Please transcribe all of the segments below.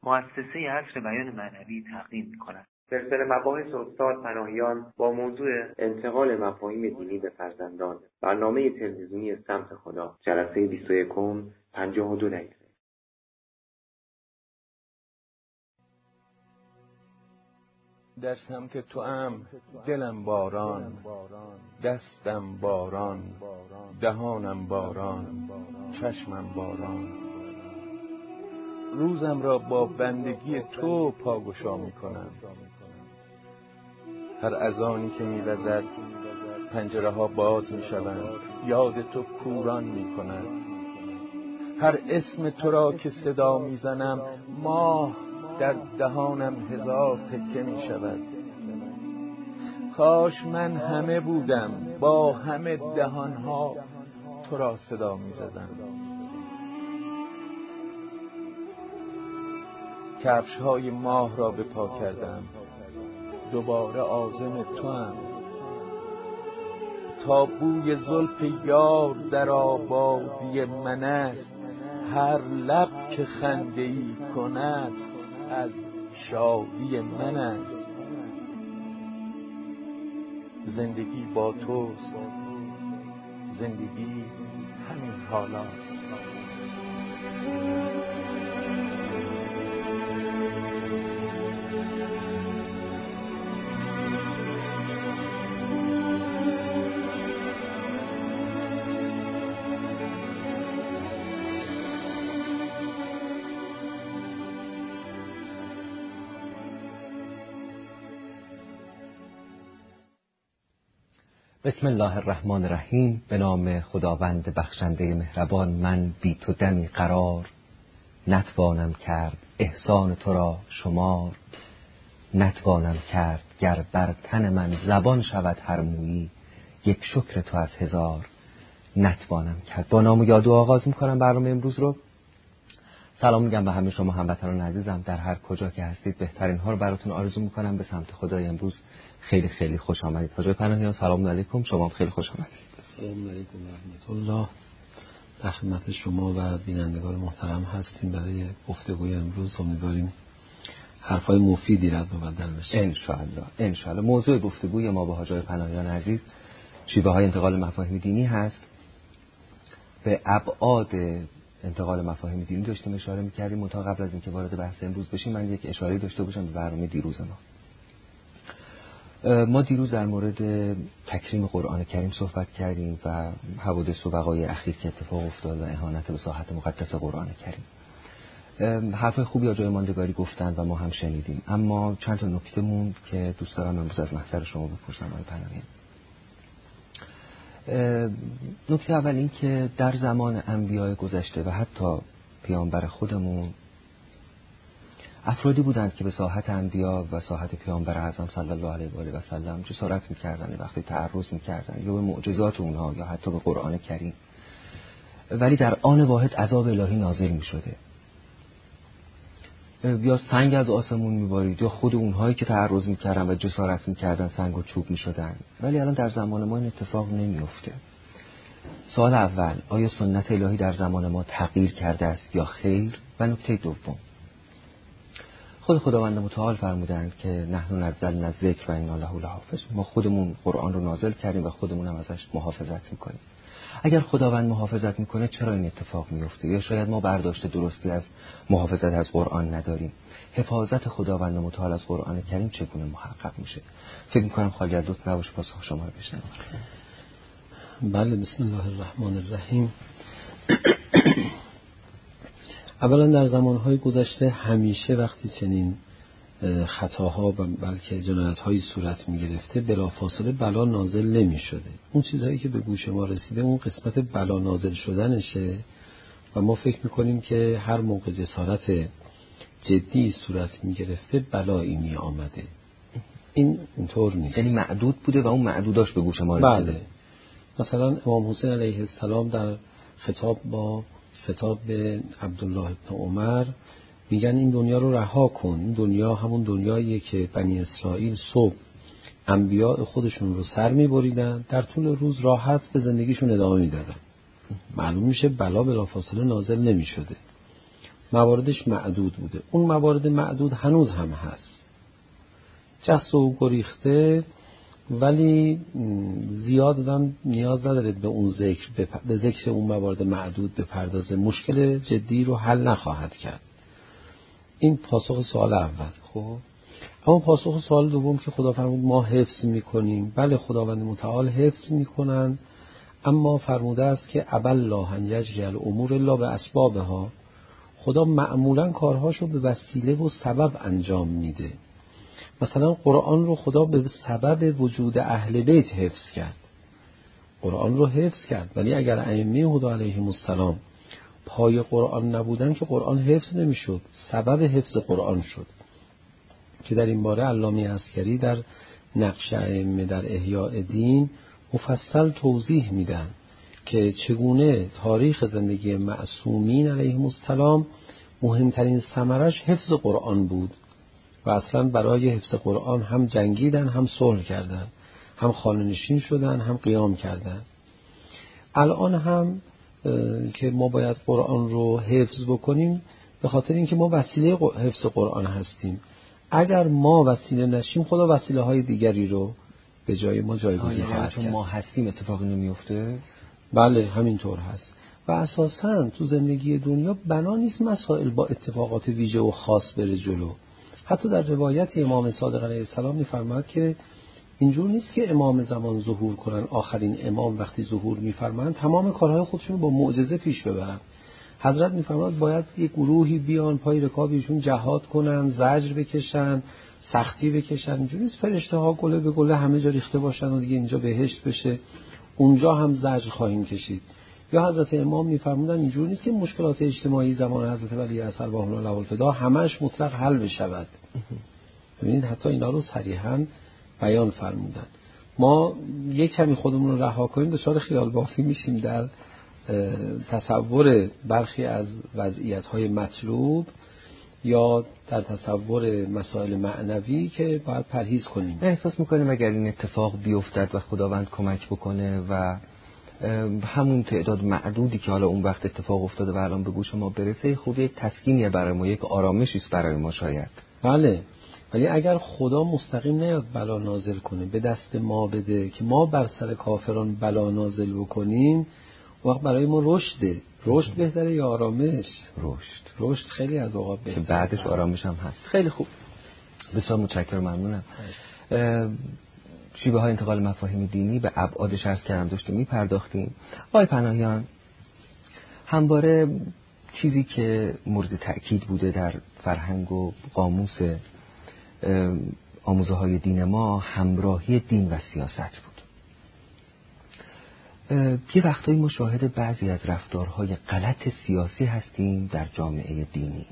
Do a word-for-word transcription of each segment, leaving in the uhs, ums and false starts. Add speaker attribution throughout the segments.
Speaker 1: مؤسسه عصر بیان معنوی تقدیم می‌کند.
Speaker 2: سلسله مباحث استاد پناهیان با موضوع انتقال مفاهیم دینی به فرزندان، برنامه تلویزیونی سمت خدا، جلسه بیست و یکم، پنجاه و دو دقیقه.
Speaker 3: در سمت تو ام دلم باران، دستم باران، دهانم باران، چشمم باران. روزم را با بندگی تو پاگشا می کنم. هر اذانی که می وزد پنجره ها باز می شوند، یاد تو کوران می کند. هر اسم تو را که صدا می زنم، ماه در دهانم هزار تکه می شود. کاش من همه بودم، با همه دهانها تو را صدا می زدم. کفش های ماه را به پا کردم، دوباره عازم تو ام. تا بوی زلف یار در آبادی من است، هر لب که خنده ای کند از شادی من است. زندگی با توست، زندگی همین حالاست.
Speaker 4: بسم الله الرحمن الرحیم. به نام خداوند بخشنده مهربان. من بی تو دمی قرار نتوانم کرد، احسان تو را شمار نتوانم کرد. گر بر تن من زبان شود هر مویی، یک شکر تو از هزار نتوانم کرد. با نام و یاد آغاز میکنم برنامه امروز رو. سلام میگم به همه شما هموطنان عزیزم در هر کجا که هستید. بهترین ها رو براتون آرزو میکنم. به سمت خدای امروز خیلی خیلی خوش آمدید. حاجی پناهیان سلام علیکم. شما خیلی خوش آمدید.
Speaker 5: سلام علیکم و رحمت الله. در خدمت شما و بینندگان محترم هستیم برای گفتگوی امروز. امیدواریم حرفای مفیدی رد و بدل بشه
Speaker 4: ان شاء الله. ان شاء الله. موضوع گفتگوی ما با حاجی پناهیان عزیز شیوه های انتقال مفاهیم دینی هست. به ابعاد انتقال مفاهیم دینی داشتیم اشاره می‌کردیم. منتها قبل از اینکه وارد بحث امروز بشیم من یک اشاره داشته باشم به برنامه دیروز ما. ما دیروز در مورد تکریم قرآن کریم صحبت کردیم و حوادث و وقایع اخیر که اتفاق افتاد و اهانت به ساحت مقدس قرآن کریم. حرفای خوبی جای ماندگاری گفتن و ما هم شنیدیم، اما چند تا نکته موند که دوست دارم امروز از محضر شما بپرسم آقای پناهیان. نکته اول این که در زمان انبیاء گذشته و حتی پیامبر خودمون افرادی بودند که به ساحت انبیا و ساحت پیامبر اعظم صلی الله علیه و آله و سلم جسارت می‌کردند، وقتی تعرض می‌کردند یا به معجزات اونها یا حتی به قرآن کریم، ولی در آن واحد عذاب الهی نازل می‌شده. یا سنگ از آسمون می‌بارید یا خود اونهایی که تعرض می‌کردند و جسارت می‌کردند سنگ و چوب می‌شدند. ولی الان در زمان ما این اتفاق نمی‌افته. سوال اول، آیا سنت الهی در زمان ما تغییر کرده است یا خیر؟ و نکته دوم، خود خداوند متعال فرمودند که نحن نزلنا الذکر و انا له لحافظ. ما خودمون قرآن رو نازل کردیم و خودمون هم ازش محافظت میکنیم. اگر خداوند محافظت میکنه چرا این اتفاق میفته؟ یا شاید ما برداشت درستی از محافظت از قرآن نداریم. حفاظت خداوند متعال از قرآن کریم چگونه محقق میشه؟ فکر میکنم خالی از لطف نباشه پاسخ شما رو بشنوم.
Speaker 5: بله، بسم الله الرحمن الرحیم. اولا در زمانهای گذشته همیشه وقتی چنین خطاها و بلکه جنایت‌هایی صورت می‌گرفته بلافاصله بلا نازل نمی‌شده. اون چیزهایی که به گوش ما رسیده اون قسمت بلا نازل شدنشه و ما فکر می‌کنیم که هر موقع جسارت جدی صورت می‌گرفته بلایی می‌آمده. این اینطور نیست.
Speaker 4: یعنی معدود بوده و اون معدوداش به گوش ما رسیده.
Speaker 5: بله. مثلا امام حسین علیه السلام در خطاب با خطاب به عبدالله ابن عمر میگن این دنیا رو رها کن. این دنیا همون دنیاییه که بنی اسرائیل صبح انبیاء خودشون رو سر میبریدن، در طول روز راحت به زندگیشون ادامه میدادن. معلوم میشه بلا بلافاصله نازل نمیشده. مواردش معدود بوده. اون موارد معدود هنوز هم هست، جست و گریخته، ولی زیاد آدم نیاز نداره به اون ذکر به ذکر اون موارد معدود بپردازه، مشکل جدی رو حل نخواهد کرد. این پاسخ سوال اول. خب اما پاسخ سوال دوم که خدا فرمود ما حفظ میکنیم، بله خداوند متعال حفظ میکنن، اما فرموده است که ابى الله ان یجعل الامور الا باسبابها. خدا معمولا کارهاشو به وسیله و سبب انجام میده. مثلا قرآن رو خدا به سبب وجود اهل بیت حفظ کرد، قرآن رو حفظ کرد، ولی اگر ائمه هدی علیهم السلام پای قرآن نبودن که قرآن حفظ نمیشد، سبب حفظ قرآن شد که در این باره علامه عسکری در نقش ائمه در احیاء دین مفصل توضیح میدن که چگونه تاریخ زندگی معصومین علیهم السلام مهمترین ثمرش حفظ قرآن بود و اصلا برای حفظ قرآن هم جنگیدن، هم صلح کردن، هم خانه‌نشین شدن، هم قیام کردن. الان هم که ما باید قرآن رو حفظ بکنیم به خاطر اینکه ما وسیله حفظ قرآن هستیم. اگر ما وسیله نشیم خدا وسیله های دیگری رو به جای ما جایگزین خواهد کرد.
Speaker 4: ما هستیم اتفاقی نمیفته؟
Speaker 5: بله همینطور هست و اساساً تو زندگی دنیا بنا نیست مسائل با اتفاقات ویژه و خاص بره جلو. حتی در روایت امام صادق علیه السلام می‌فرماد که اینجور نیست که امام زمان ظهور کنن، آخرین امام وقتی ظهور می‌فرمایند تمام کارهای خودشون با معجزه پیش ببرن. حضرت می‌فرماد باید یک گروهی بیان پای رکابشون جهاد کنن، زجر بکشن، سختی بکشن. اینجور نیست فرشته‌ها گله به گله همه جا ریخته باشن و دیگه اینجا بهشت بشه، اونجا هم زجر خواهیم کشید. یا حضرت امام می‌فرمودن اینجور نیست که مشکلات اجتماعی زمان حضرت ولی اثر با الله الفدا همش مطلق حل بشود. ببینید حتی اینا رو صریحاً بیان فرمودن. ما یک کمی خودمون رو رها کنیم دچار خیال بافی میشیم در تصور برخی از وضعیت‌های مطلوب یا در تصور مسائل معنوی که باید پرهیز کنیم.
Speaker 4: احساس می‌کنیم اگر این اتفاق بیفتد و خداوند کمک بکنه و همون تعداد معدودی که حالا اون وقت اتفاق افتاده و الان به گوش ما برسه، خود یک تسکینیه برای ما، یک آرامشی است برای ما شاید.
Speaker 5: بله، ولی اگر خدا مستقیم نیاد بلا نازل کنه به دست ما بده که ما بر سر کافران بلا نازل بکنیم، وقت برای ما رشده. رشد بهتره یا آرامش؟
Speaker 4: رشد.
Speaker 5: رشد خیلی از اوقات بهتره
Speaker 4: که بعدش آرامش هم هست. خیلی خوب، بسیار متشکرم، ممنونم. شیوه های انتقال مفاهیم دینی به ابعادش عرض کردم داشتیم میپرداختیم. آقای پناهیان، همواره چیزی که مورد تأکید بوده در فرهنگ و قاموس آموزه های دین ما همراهی دین و سیاست بود. یه وقتایی ما شاهد بعضی از رفتارهای غلط سیاسی هستیم در جامعه دینی.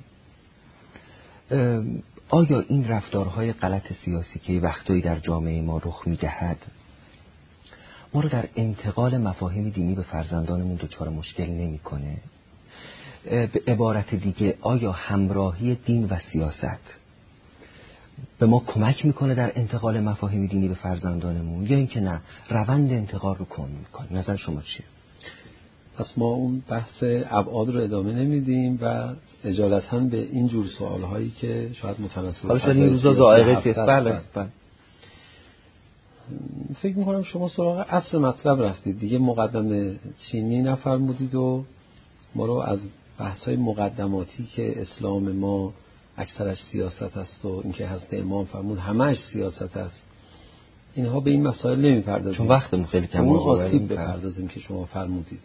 Speaker 4: آیا این رفتارهای غلط سیاسی که وقتایی در جامعه ما رخ میدهد ما رو در انتقال مفاهیم دینی به فرزندانمون دچار مشکل نمیکنه؟ به عبارت دیگه آیا همراهی دین و سیاست به ما کمک میکنه در انتقال مفاهیم دینی به فرزندانمون یا اینکه نه روند انتقال رو کند میکنه؟ نظر شما چیه؟
Speaker 5: پس ما اون بحث ابعاد رو ادامه نمیدیم و اجالتا به این جور سوال هایی که شاید متناسب
Speaker 4: حالا شاید این روزا ذائقه است. بله بله.
Speaker 5: فکر میکنم شما سراغ اصل مطلب رفتید دیگه، مقدمه چینی نفرمودید و ما رو از بحث های مقدماتی که اسلام ما اکثرش سیاست است و اینکه حضرت امام فرمود همهش سیاست است، اینها به این مسائل نمیپردازیم
Speaker 4: چون وقتمون خیلی کم.
Speaker 5: اون آسیب بپردازیم که شما فرمودید.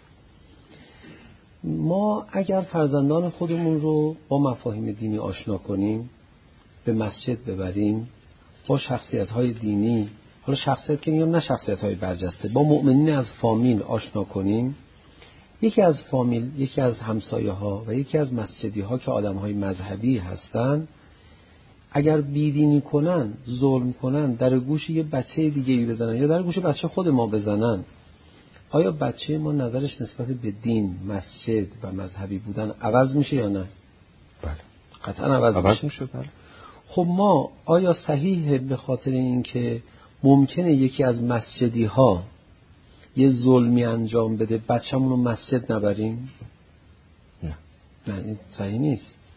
Speaker 5: ما اگر فرزندان خودمون رو با مفاهیم دینی آشنا کنیم، به مسجد ببریم، با شخصیت‌های دینی، حالا شخصیت که میگم نه شخصیت‌های برجسته، با مؤمنین از فامیل آشنا کنیم، یکی از فامیل، یکی از همسایه‌ها و یکی از مسجدی‌ها که آدم‌های مذهبی هستن اگر بیدینی کنن، ظلم کنن، در گوش یه بچه دیگه‌ای بزنن یا در گوش بچه خود ما بزنن، آیا بچه ما نظرش نسبت به دین، مسجد و مذهبی بودن عوض میشه یا نه؟
Speaker 4: بله
Speaker 5: قطعا عوض,
Speaker 4: عوض میشه. بله.
Speaker 5: خب ما آیا صحیحه به خاطر اینکه ممکنه یکی از مسجدی ها یه ظلمی انجام بده بچه‌مون رو مسجد نبریم؟
Speaker 4: نه
Speaker 5: نه این صحیح نیست.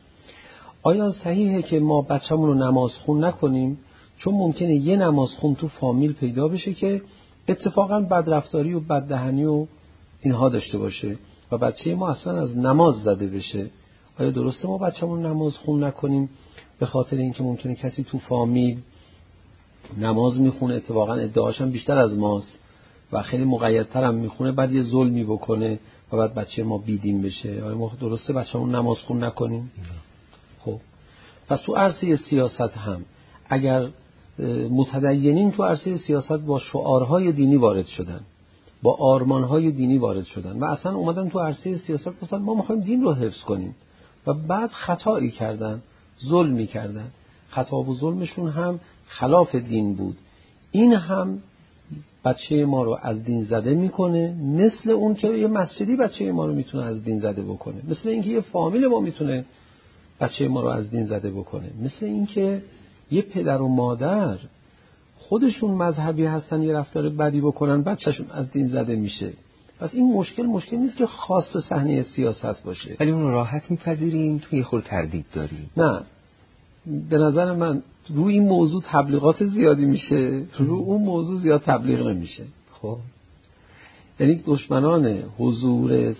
Speaker 5: آیا صحیحه که ما بچه‌مون رو نماز خون نکنیم؟ چون ممکنه یه نماز خون تو فامیل پیدا بشه که اتفاقاً بدرفتاری و بددهنی و اینها داشته باشه و بچه ما اصلا از نماز زده بشه. آیا درسته ما بچه‌مون نماز خون نکنیم به خاطر اینکه ممکنه کسی تو فامیل نماز میخونه، اتفاقاً ادعاش هم بیشتر از ماست و خیلی مقیدتر هم میخونه، بعد یه ظلمی بکنه و بعد بچه ما بیدین بشه؟ آیا ما درسته بچه‌مون نماز خون نکنیم؟ خب پس تو عرصه سیاست هم اگر متدینین تو عرصه سیاست با شعارهای دینی وارد شدن، با آرمانهای دینی وارد شدن و اصلا اومدن تو عرصه سیاست گفتن ما میخوایم دین رو حفظ کنیم و بعد خطایی کردن، ظلمی کردن، خطا و ظلمشون هم خلاف دین بود، این هم بچه ما رو از دین زده میکنه، مثل اون که یه مسجدی بچه ما رو میتونه از دین زده بکنه، مثل اینکه یه فامیل ما میتونه بچه ما رو از دین زده بکنه، مثل اینکه یه پدر و مادر خودشون مذهبی هستن یه رفتار بدی بکنن بچهشون از دین زده میشه. پس این مشکل مشکل نیست که خاص صحنه سیاست باشه،
Speaker 4: ولی اون راحت میپذیریم، توی خود تردید داریم.
Speaker 5: نه، به نظر من روی این موضوع تبلیغات زیادی میشه، روی اون موضوع زیاد تبلیغ نمیشه.
Speaker 4: خب
Speaker 5: یعنی دشمنان حضور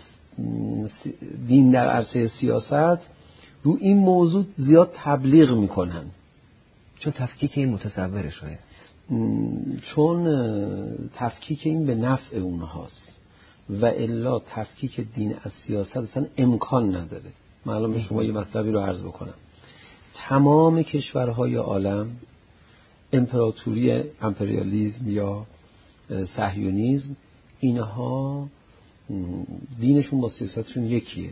Speaker 5: دین در عرصه سیاست روی این موضوع زیاد تبلیغ میکنن،
Speaker 4: چون تفکیک این متصوره شده،
Speaker 5: چون تفکیک این به نفع اونهاست و الا تفکیک دین از سیاست اصلا امکان نداره. من الان به شما یه مطلبی رو عرض بکنم. تمام کشورهای عالم امپراتوری امپریالیسم یا صهیونیسم، اینها دینشون با سیاستشون یکیه.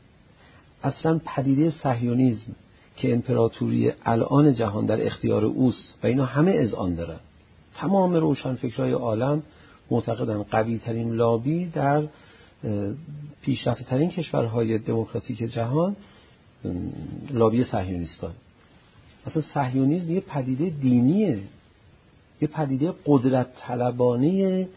Speaker 5: اصلا پدیده صهیونیسم که امپراتوری الان جهان در اختیار اوست و اینا همه اذعان دارن، تمام روشنفکرهای عالم معتقدن قوی ترین لابی در پیشرفته ترین کشورهای دموکراتیک جهان لابی صهیونیستان. اصلا صهیونیسم یه پدیده دینیه، یه پدیده قدرت طلبانه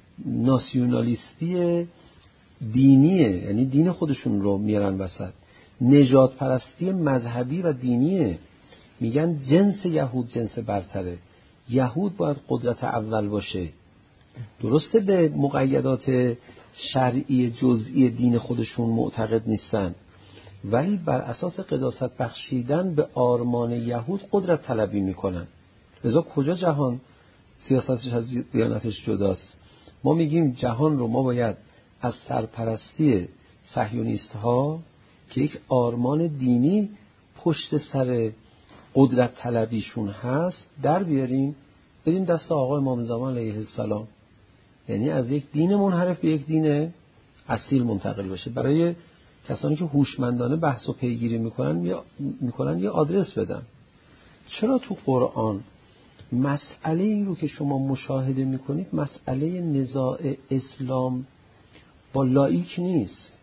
Speaker 5: ناسیونالیستی دینیه، یعنی دین خودشون رو میارن وسط. نژاد پرستی مذهبی و دینیه. میگن جنس یهود جنس برتره، یهود باید قدرت اول باشه. درسته به مقیدات شرعی جزئی دین خودشون معتقد نیستن، ولی بر اساس قداست بخشیدن به آرمان یهود قدرت طلبی میکنن. لذا کجا جهان سیاستش از دیانتش جداست؟ ما میگیم جهان رو ما باید از سرپرستی صهیونیست ها که یک آرمان دینی پشت سر قدرت طلبیشون هست در بیاریم، بدیم دست آقا امام زمان علیه السلام، یعنی از یک دین منحرف به یک دین اصیل منتقل بشه. برای کسانی که هوشمندانه بحث و پیگیری میکنن یا میکنن یه آدرس بدن. چرا تو قرآن مسئله این رو که شما مشاهده میکنید مسئله نزاع اسلام با لایک نیست،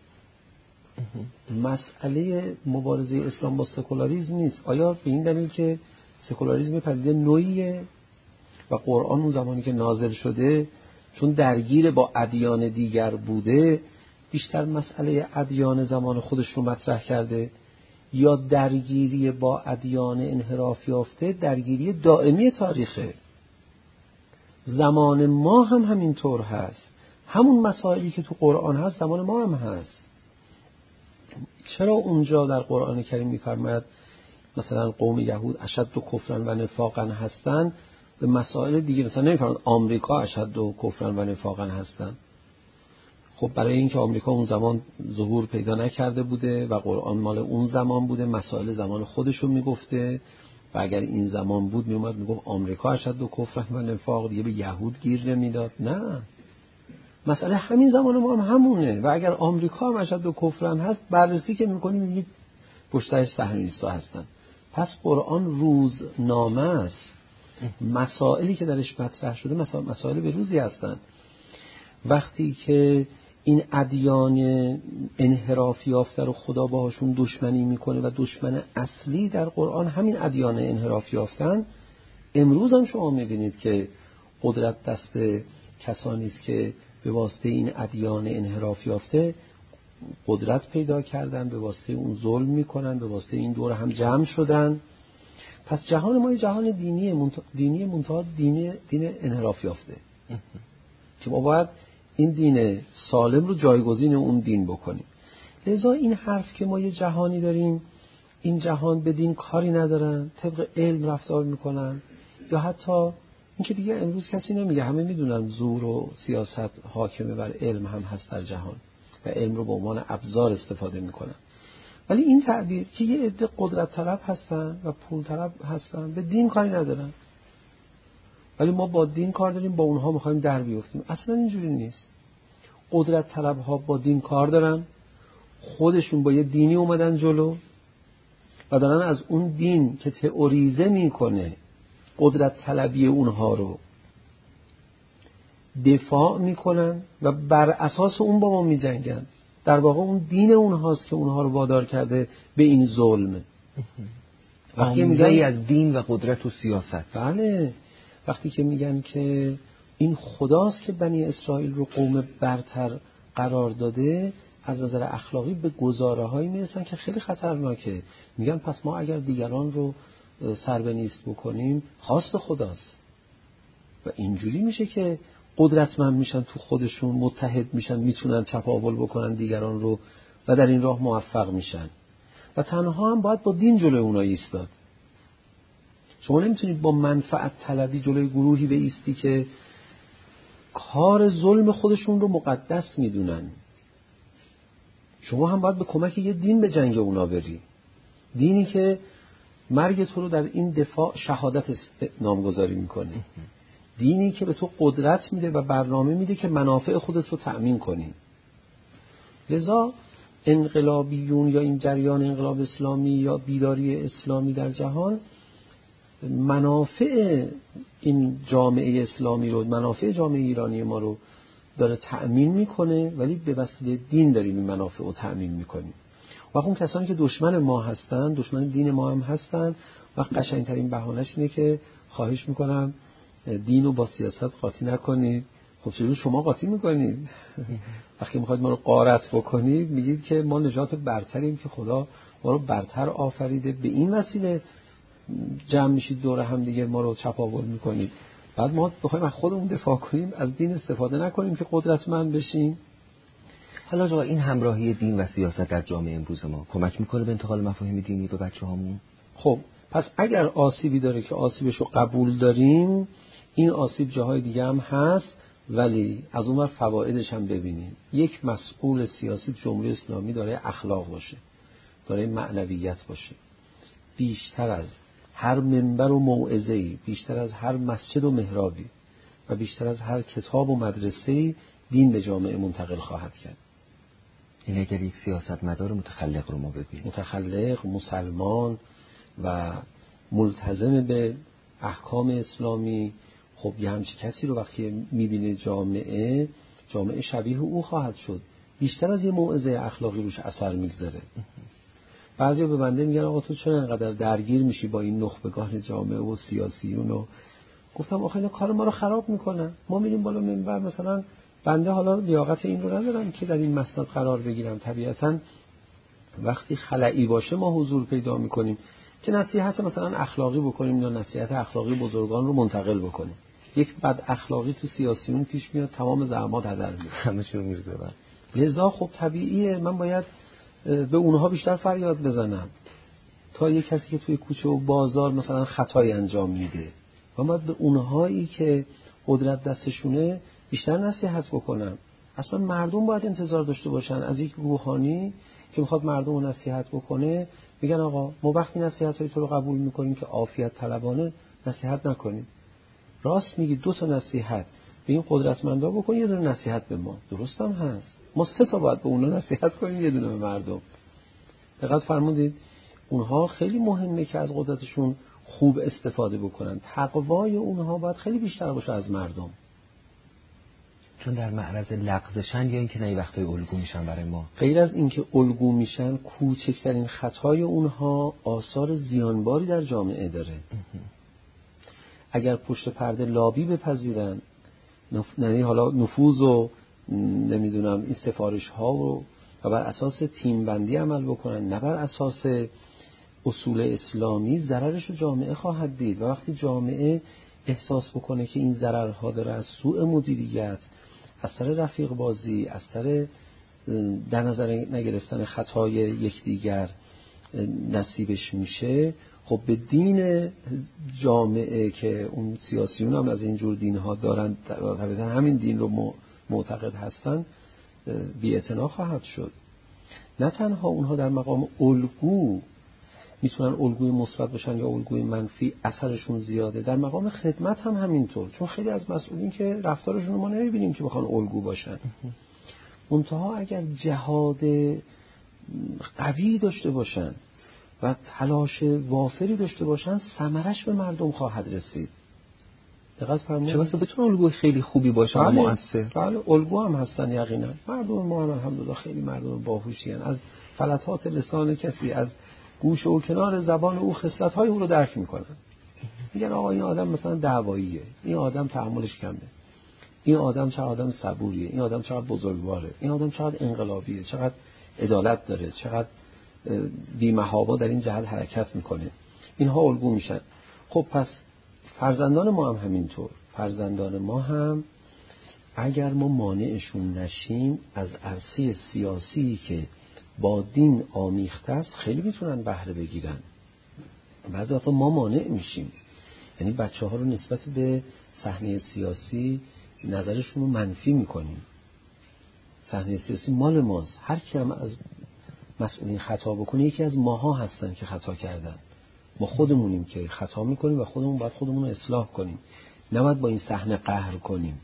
Speaker 5: مسئله مبارزه اسلام با سکولاریسم نیست؟ آیا به این دلیل که سکولاریسم پدیده نوعیه و قرآن اون زمانی که نازل شده چون درگیر با ادیان دیگر بوده بیشتر مسئله ادیان زمان خودش رو مطرح کرده، یا درگیری با ادیان انحراف یافته درگیری دائمی تاریخه؟ زمان ما هم همینطور هست، همون مسائلی که تو قرآن هست زمان ما هم هست. چرا اونجا در قرآن کریم می‌فرماید مثلا قوم یهود اشد و کفرن و نفاقن هستن، به مسائل دیگه مثلا نمی‌فرماید آمریکا اشد و کفرن و نفاقن هستن؟ خب برای اینکه آمریکا اون زمان ظهور پیدا نکرده بوده و قرآن مال اون زمان بوده، مسائل زمان خودشو میگفته و اگر این زمان بود میومد میگفت آمریکا اشد و کفرن و نفاق، دیگه به یهود گیر نمیداد. نه، مسئله همین زمان ما هم همونه و اگر آمریکا هم اشد و کفرن هست بررسی که میکنیم میبینید پشتش صهیونیست‌ها هستن. پس قرآن روزنامه است، مسائلی که درش مطرح شده مسائل, مسائل به روزی هستن. وقتی که این ادیان انحراف یافته رو خدا باهاشون دشمنی میکنه و دشمن اصلی در قرآن همین ادیان انحراف یافتن، امروز هم شما میبینید که قدرت دست کسانی است که به واسطه این ادیان انحراف یافته قدرت پیدا کردن، به واسطه اون ظلم میکنن، به واسطه این دور هم جمع شدن. پس جهان ما جهان دینی منت... دینی منتها دین دین انحراف یافته که ما باید این دین سالم رو جایگزین اون دین بکنیم. لذا این حرف که ما یه جهانی داریم، این جهان به دین کاری ندارن، طبق علم رفتار میکنن، یا حتی این که دیگه امروز کسی نمیگه، همه میدونن زور و سیاست حاکمه بر علم هم هست در جهان و علم رو به عنوان ابزار استفاده میکنن. ولی این تعبیر که یه عده قدرت طلب هستن و پول طلب هستن به دین کاری ندارن، ولی ما با دین کار داریم، با اونها میخوایم در بیفتیم. اصلا اینجوری نیست. قدرت طلب ها با دین کار دارن، خودشون با یه دینی اومدن جلو و دارن از اون دین که تئوریزه میکنه قدرت طلبی اونها رو دفاع میکنن و بر اساس اون با ما میجنگن. در واقع اون دین اونهاست که اونها رو وادار کرده به این ظلم.
Speaker 4: وقتی میگن از دین و قدرت و سیاست،
Speaker 5: بله، وقتی که میگن که این خداست که بنی اسرائیل رو قوم برتر قرار داده، از نظر اخلاقی به گزاره هایی میرسن که خیلی خطرناکه. میگن پس ما اگر دیگران رو سر به نیست بکنیم خواست خداست، و اینجوری میشه که قدرتمند میشن، تو خودشون متحد میشن، میتونن چپاول بکنن دیگران رو و در این راه موفق میشن. و تنها هم باید با دین جلوی اونها ایستاد. شما نمیتونید با منفعت طلبی جلوی گروهی بایستی که کار ظلم خودشون رو مقدس میدونن. شما هم باید به کمک یه دین به جنگ اونا بری، دینی که مرگ تو رو در این دفاع شهادت نامگذاری میکنه، دینی که به تو قدرت میده و برنامه میده که منافع خودت رو تأمین کنی. لذا انقلابیون یا این جریان انقلاب اسلامی یا بیداری اسلامی در جهان منافع این جامعه اسلامی رو، منافع جامعه ایرانی ما رو داره تأمین میکنه، ولی به وسیله دین داریم این منافع رو تأمین میکنیم. و اون کسانی که دشمن ما هستن، دشمن دین ما هم هستن، و قشنگترین بهانه‌اش اینه که خواهش میکنم دین رو با سیاست قاطی نکنید. خب چرا شما قاطی میکنید؟ وقتی میخواید ما رو غارت بکنید میگید که ما نجات برتریم، که خدا ما رو برتر آفریده، به این وسیله جمع میشید دور هم دیگه ما رو چپاول میکنید. بعد ما بخوایم از خودمون دفاع کنیم، از دین استفاده نکنیم که قدرتمند بشیم.
Speaker 4: حالا جا این همراهی دین و سیاست در جامعه امروز ما کمک میکنه به انتقال مفاهیم دینی به بچه هامون؟
Speaker 5: خب پس اگر آسیبی داره که آسیبش رو قبول داریم، این آسیب جاهای دیگه هم هست، ولی از اون ور فوایدش هم ببینیم. یک مسئول سیاسی جمهوری اسلامی داره اخلاق باشه، داره معنویت باشه، بیشتر از هر منبر و موعظه‌ای، بیشتر از هر مسجد و محرابی و بیشتر از هر کتاب و مدرسه‌ای دین به جامعه منتقل خواهد کرد.
Speaker 4: این اگر یک سیاستمدار متخلق رو ما ببینیم،
Speaker 5: متخلق، مسلمان و ملتزم به احکام اسلامی، خب یه همچی کسی رو وقتی میبینه جامعه، جامعه شبیه او خواهد شد، بیشتر از یه موعظه اخلاقی روش اثر میگذاره. بعضیا به بنده میگن آقا تو چرا اینقدر درگیر میشی با این نخبگان جامعه و سیاسیون؟ و گفتم آخه اینا کار ما رو خراب میکنن. ما میریم بالا منبر، مثلا بنده حالا لیاقت این رو ندارم که در این مسند قرار بگیرم، طبیعتاً وقتی خلایی باشه ما حضور پیدا میکنیم که نصیحت مثلا اخلاقی بکنیم یا نصیحت اخلاقی بزرگان رو منتقل بکنیم. یک بد اخلاقی تو سیاسیون پیش میاد، تمام زحمات هدر میره،
Speaker 4: همه چی رو میرزه.
Speaker 5: لذا خب طبیعیه من باید به اونها بیشتر فریاد بزنم تا یک کسی که توی کوچه و بازار مثلا خطایی انجام میده، من باید به اونهایی که قدرت دستشونه بیشتر نصیحت بکنم. اصلا مردم باید انتظار داشته باشن از یک روحانی که میخواد مردم رو نصیحت بکنه، میگن آقا ما وقتی نصیحت های تو رو قبول میکنیم که عافیت طلبانه نصیحت نکنیم. راست میگی، دو تا نصیحت به این قدرتمندا بکن، یه دونه نصیحت به ما. درست هم هست، ما سه تا باید به اونا نصیحت کنیم، یه دونه به مردم. دقت فرمودید؟ اونها خیلی مهمه که از قدرتشون خوب استفاده بکنن. تقوای اونها باید خیلی بیشتر باشه از مردم،
Speaker 4: چون در معرض لغزشن یا اینکه نه وقتای الگو میشن برای ما.
Speaker 5: غیر از اینکه الگو میشن، کوچکترین خطای اونها آثار زیانباری در جامعه داره. اگر پشت پرده لابی بپذیرن، نف... یعنی حالا نفوذ و نمیدونم این سفارش ها و و بر اساس تیم بندی عمل بکنن، نه بر اساس اصول اسلامی، ضررش رو جامعه خواهد دید. و وقتی جامعه احساس بکنه که این ضررها داره از سوء مدیریت، از سر رفیق بازی، از سر در نظر نگرفتن خطای یکدیگر نصیبش میشه، خب به دین جامعه که اون سیاسیون هم از اینجور دینها دارن، طبعا همین دین رو معتقد هستن، بی‌اعتنا خواهد شد. نه تنها اونها در مقام الگو میتونن الگوی مثبت باشن یا الگوی منفی، اثرشون زیاده. در مقام خدمت هم همینطور، چون خیلی از مسئولین که رفتارشون رو ما نمیبینیم که بخوان الگو باشن. منتها اگر جهاد قوی داشته باشن و تلاش وافری داشته باشن، ثمرش به مردم خواهد رسید. دقت فرمایید.
Speaker 4: چه واسه بتونه الگوی خیلی خوبی باشه و مؤثر.
Speaker 5: بله، الگو هم هستن یقینا. مردم ما هم الحمدلله خیلی مردم باهوشی ان، از فلتات لسان کسی، از گوش و کنار زبان او خصلت‌های او رو درک میکنن. میگن آقا این آدم مثلا دعواییه، این آدم تحملش کمه، این آدم چقدر آدم صبوریه، این آدم چقدر بزرگواره، این آدم چقدر انقلابیه، چقدر عدالت داره، چقدر بی‌محابا در این جهت حرکت میکنه. اینها الگو میشن. خب پس فرزندان ما هم همینطور. فرزندان ما هم اگر ما مانعشون نشیم از عرصه سیاسی که با دین آمیخته است، خیلی میتونن بهره بگیرن. بعضی وقتا ما مانع میشیم، یعنی بچه ها رو نسبت به صحنه سیاسی نظرشون رو منفی میکنیم. صحنه سیاسی مال ماست، هر کی هم از مسئولین خطا بکنه یکی از ماها هستن که خطا کردن. ما خودمونیم که خطا میکنیم و خودمون باید خودمون رو اصلاح کنیم، نباید با این صحنه قهر کنیم.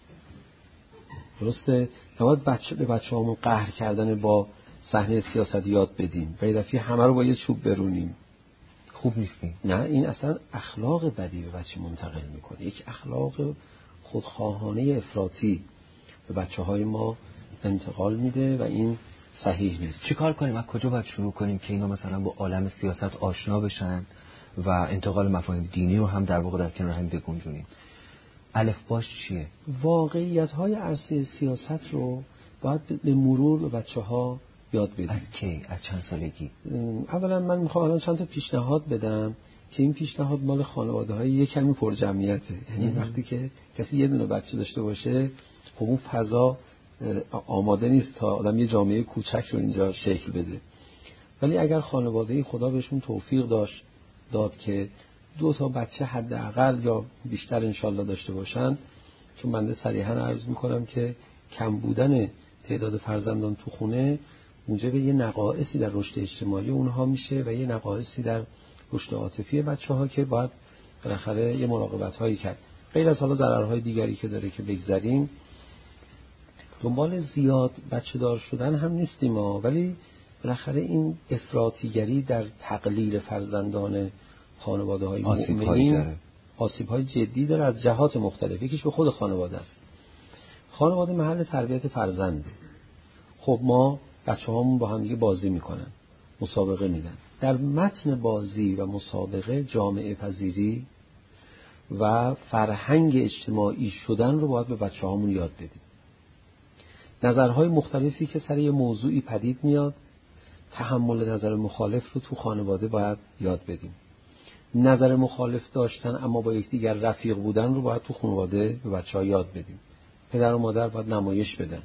Speaker 5: درسته؟ نباید بچه به بچه همون قهر کردن با صحنه سیاست یاد بدیم و یه دفعه همه رو با یه چوب برونیم.
Speaker 4: خوب نیستیم.
Speaker 5: نه، این اصلا اخلاق بدی به بچه منتقل میکنه، یک اخلاق خودخواهانه افراطی به بچه های ما انتقال میده و این صحیح نیست.
Speaker 4: چی کار کنیم؟ از کجا باید شروع کنیم که اینا مثلا با عالم سیاست آشنا بشن و انتقال مفاهیم دینی رو هم در واقع در کنار هم بگنجونیم؟ الفباش چیه؟
Speaker 5: واقعیت های عرصه سیاست رو باید به مرور به بچه ها یاد بدیم.
Speaker 4: از کی؟ از چند سالگی؟
Speaker 5: اولا من میخوام الان چند تا پیشنهاد بدم که این پیشنهاد مال خانواده های یک کمی پر جمعیته. یعنی وقتی که کسی یه دونه بچه داشته باشه، خب اون فضا آماده نیست تا آدم یه جامعه کوچک رو اینجا شکل بده. ولی اگر خانواده خدا بهشون توفیق داشت داد که دو تا بچه حداقل یا بیشتر انشالله داشته باشن، چون بنده صریحا عرض میکنم که کم بودن تعداد فرزندان تو خونه موجب یه نقائصی در رشد اجتماعی اونها میشه و یه نقائصی در رشد عاطفی بچه ها که باید بالاخره یه مراقبت هایی کرد. غیر از حالا ضررهای دیگری که داره که بگذاریم، دنبال زیاد بچه دار شدن هم نیستیم ما، ولی بالاخره این افراطیگری در تقلیل فرزندان خانواده های مؤمنین آسیب های جدی داره از جهات مختلف. یکیش به خود خانواده است. خانواده محل تربیت فرزنده. خب ما بچه هامون با هم دیگه بازی میکنن، مسابقه میدن. در متن بازی و مسابقه جامعه پذیری و فرهنگ اجتماعی شدن رو باید به بچه هامون یاد بدیم. نظرهای مختلفی که سر یه موضوعی پدید میاد، تحمل نظر مخالف رو تو خانواده باید یاد بدیم. نظر مخالف داشتن اما با یکدیگر رفیق بودن رو باید تو خانواده به بچه‌ها یاد بدیم. پدر و مادر باید نمایش بدن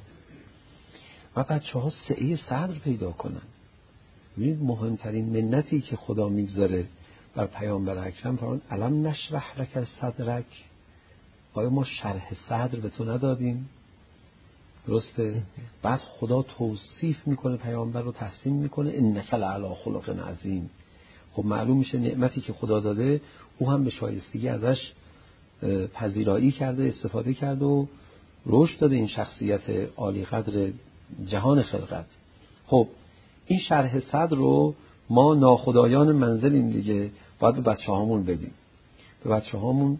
Speaker 5: و بچه‌ها سعه صدر پیدا کنن. ببینید مهمترین منتی که خدا میگذاره بر پیامبر اکرم فرمان الم نشرح لک صدرک، آیا ما شرح صدر به تو ندادیم؟ درسته؟ بعد خدا توصیف میکنه پیامبر رو، تحسین میکنه انک لعلی خلق عظیم. خب معلوم میشه نعمتی که خدا داده او هم به شایستگی ازش پذیرایی کرده، استفاده کرده و رشد داده این شخصیت عالی قدر جهان خلقت. خب این شرح صدر رو ما ناخدایان منزلیم دیگه، باید به بچه هامون بدیم. به بچه هامون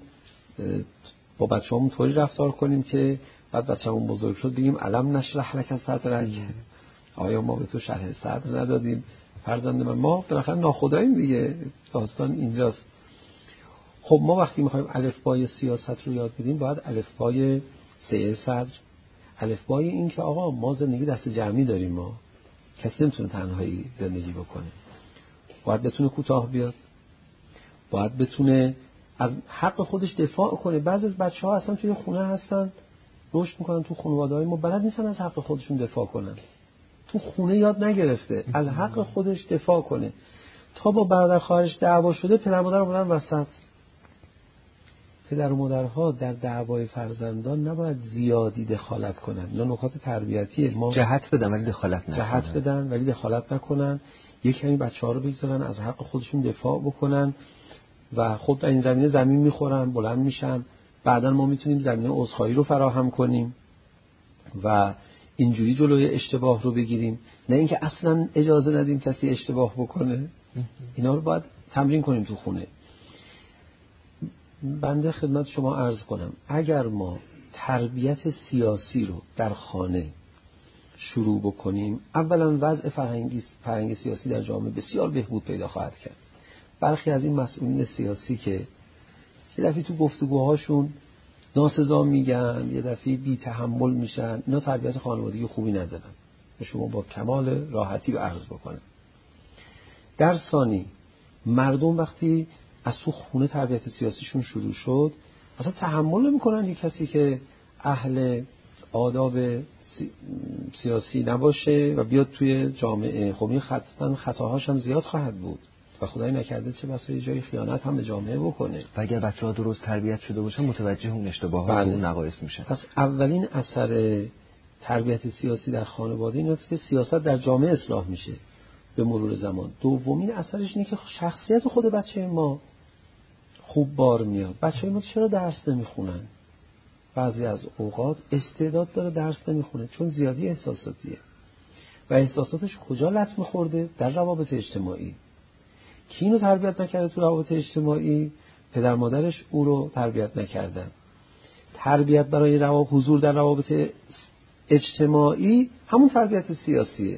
Speaker 5: با بچه هامون طوری رفتار کنیم که بعد بچه همون بزرگ شد بگیم الم نشرح لک صدرک، آیا ما به تو شرح صدر ندادیم؟ فرزند من، ما بالاخره ناخداییم دیگه، داستان اینجاست. خب ما وقتی میخوایم الفبای سیاست رو یاد بدیم باید الفبای سعه صدر، الفبای این که آقا ما زندگی دست جمعی داریم، ما کسی نمیتونه تنهایی زندگی بکنه. باید بتونه کوتاه بیاد، باید بتونه از حق خودش دفاع کنه. بعضی از بچه‌ها اصلا توی خونه هستن، رشد میکنن تو خانواده‌های ما، بلد نیستن از حق خودشون دفاع کنن. تو خونه یاد نگرفته از حق خودش دفاع کنه. تا با برادر خواهرش دعوا شده، پدر مادر رو بودن وسط. پدر و مادرها در دعوای فرزندان نباید زیادی دخالت کنن. اینا نکات تربیتیه. ما
Speaker 4: جهت بدن ولی دخالت نکنن.
Speaker 5: جهت بدن ولی دخالت نکنن. یک کمی بچه‌ها رو بگذارن از حق خودشون دفاع بکنن و خب در این زمینه زمین میخورن، بلند میشن. بعداً ما میتونیم زمینه عذرخواهی رو فراهم کنیم و اینجوری جلوی اشتباه رو بگیریم، نه اینکه اصلا اجازه ندیم کسی اشتباه بکنه. اینا رو باید تمرین کنیم تو خونه. بنده خدمت شما عرض کنم اگر ما تربیت سیاسی رو در خانه شروع بکنیم، اولا وضع فرهنگی فرهنگ سیاسی در جامعه بسیار بهبود پیدا خواهد کرد. برخی از این مسئولین سیاسی که یه دفعه تو گفتگوهاشون ناسزا میگن، یه دفعه بی تحمل میشن، اینا تربیت خانوادگی خوبی ندارن. به شما با کمال راحتی رو عرض بکنم. در ثانی مردم وقتی از تو خونه تربیت سیاسیشون شروع شد، اصلا تحمل نمیکنن یک کسی که اهل آداب سیاسی نباشه و بیاد توی جامعه. خب این حتما خطاهاش هم زیاد خواهد بود و خدای نکرده چه بسا یه جای خیانت هم به جامعه بکنه.
Speaker 4: و اگر بچه‌ها درست تربیت شده باشن متوجه اون اشتباهات و اون نقایص میشن.
Speaker 5: پس اولین اثر تربیت سیاسی در خانواده این است که سیاست در جامعه اصلاح میشه به مرور زمان. دومین اثرش اینه که شخصیت خود بچه ما خوب بار میاد. بچه ما چرا درس نمیخونن؟ بعضی از اوقات استعداد داره درس نمیخونه چون زیادی احساساتیه و احساساتش کجا لطمه خورده؟ در روابط اجتماعی. کی اینو تربیت نکرده تو روابط اجتماعی؟ پدر مادرش او رو تربیت نکردن. تربیت برای روابط حضور در روابط اجتماعی همون تربیت سیاسیه.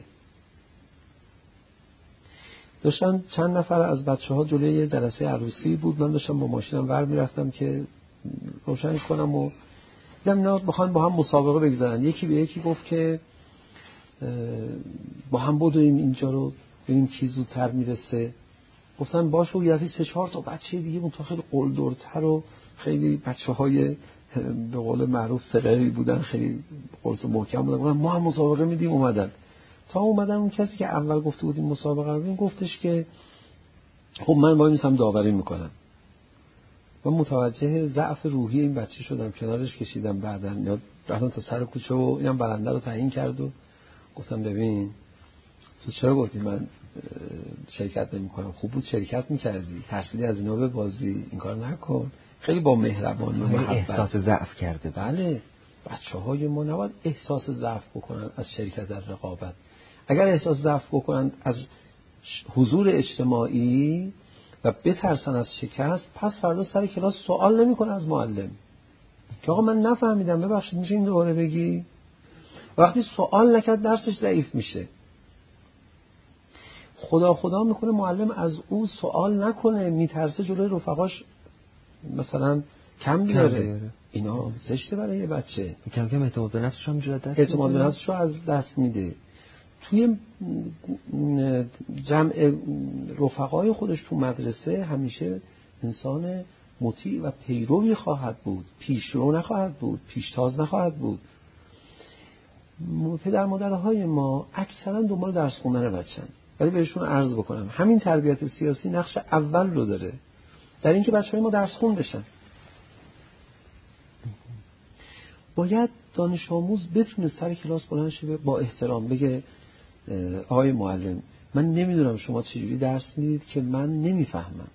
Speaker 5: داشتم چند نفر از بچه‌ها جلوی یه جلسه عروسی بود، من داشتم با ماشینم ور میرفتم که روشنش کنم و دیدم اینا بخوان با هم مسابقه بگذارن. یکی به یکی گفت که با هم بدویم اینجا رو ببینیم کی زودتر میرسه. گفتن باشه. و یه سه چهار تا بچه دیگه اون تا خیلی قلدرتر و خیلی بچه‌های به قول معروف صغیری بودن، خیلی قرص محکم بودن، گفتن ما هم مسابقه میدیم. اومدن تا اومدن اون کسی که اول گفته بود این مسابقه رو گفتش که خب من وای میسم داوری میکنم. و متوجه ضعف روحی این بچه شدم، کنارش کشیدم. بعدن یاد رفتم تا سر کوچه و اینم برنده رو تعیین کرد و گفتم ببین تو چرا گفتی من شرکت نمی‌کنم؟ خوب بود شرکت می‌کردی، ترسیدی از اینا به بازی، این کار نکن. خیلی با مهربانی و محبت.
Speaker 4: احساس ضعف کرده.
Speaker 5: بله بچه‌های ما نباید احساس ضعف بکنن از شرکت در رقابت. اگر احساس ضعف بکنن از حضور اجتماعی و بترسن از شکست، پس فردا سر کلاس سوال نمی‌کنه از معلم که آقا من نفهمیدم ببخشید میشه این دوباره بگی. وقتی سوال نکرد درسش ضعیف میشه. خدا خدا میکنه معلم از او سوال نکنه، میترسه جلوی رفقاش مثلا کم بیاره. اینا زشته برای یه بچه.
Speaker 4: کم کم اعتماد به نفسش هم جلوی دست
Speaker 5: اعتماد به نفسش رو از دست میده. توی جمع رفقای خودش تو مدرسه همیشه انسان مطیع و پیروی خواهد بود، پیشرو نخواهد بود، پیشتاز نخواهد بود. پدر مادرهای ما اکثرا دنبال درس خوندن بچه‌ن، ولی بهشون عرض بکنم همین تربیت سیاسی نقش اول رو داره در اینکه بچه‌های ما درس خون بشن. باید دانش آموز بتونه سر کلاس بلند شه با احترام بگه آقای معلم من نمیدونم شما چجوری درس میدید که من نمیفهمم.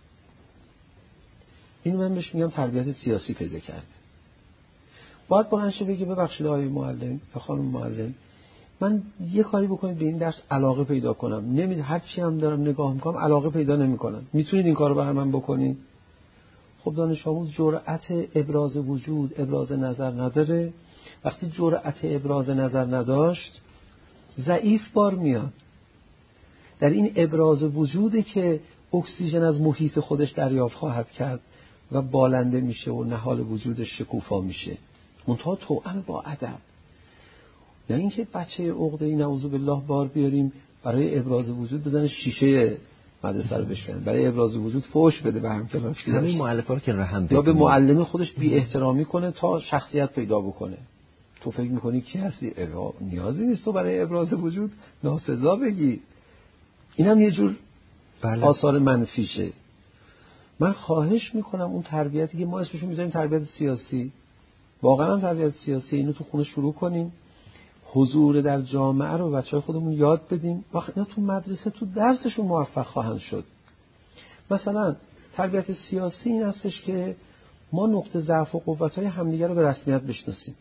Speaker 5: اینو من بهش میگم تربیت سیاسی پیدا کرده. باید بلند شه بگه ببخشید آقای معلم یا خانم معلم من یه کاری بکنید به این درس علاقه پیدا کنم. نمید هر چی هم دارم نگاه میکنم علاقه پیدا نمیکنم. میتونید این کارو برای من بکنید؟ خب دانش آموز جرأت ابراز وجود، ابراز نظر نداره. وقتی جرأت ابراز نظر نداشت ضعیف بار میاد. در این ابراز وجوده که اکسیژن از محیط خودش دریافت خواهد کرد و بالنده میشه و نهال وجودش شکوفا میشه. منتها توأم با ادب. نه اینکه بچه عقده‌ای نعوذ بالله بار بیاریم برای ابراز وجود بزنه شیشه مدرسه رو بشکنه، برای ابراز وجود فوش بده به همکلاسی،
Speaker 4: همین مؤلفه‌ها رو که رحم بده
Speaker 5: یا به معلم خودش بی احترامی کنه تا شخصیت پیدا بکنه. تو فکر می‌کنی کی هستی؟ نیازی نیست تو برای ابراز وجود ناسزا بگی. اینم یه جور بله. آثار منفیشه. من خواهش میکنم اون تربیتی که ما اسمشو میذاریم تربیت سیاسی، واقعا هم تربیت سیاسی، اینو تو خونه شروع کنیم، حضور در جامعه رو بچه‌های خودمون یاد بدیم. وقتی اینا تو مدرسه تو درسشون موفق خواهند شد. مثلا تربیت سیاسی این هستش که ما نقطه ضعف و قوت‌های همدیگه رو به رسمیت بشناسیم.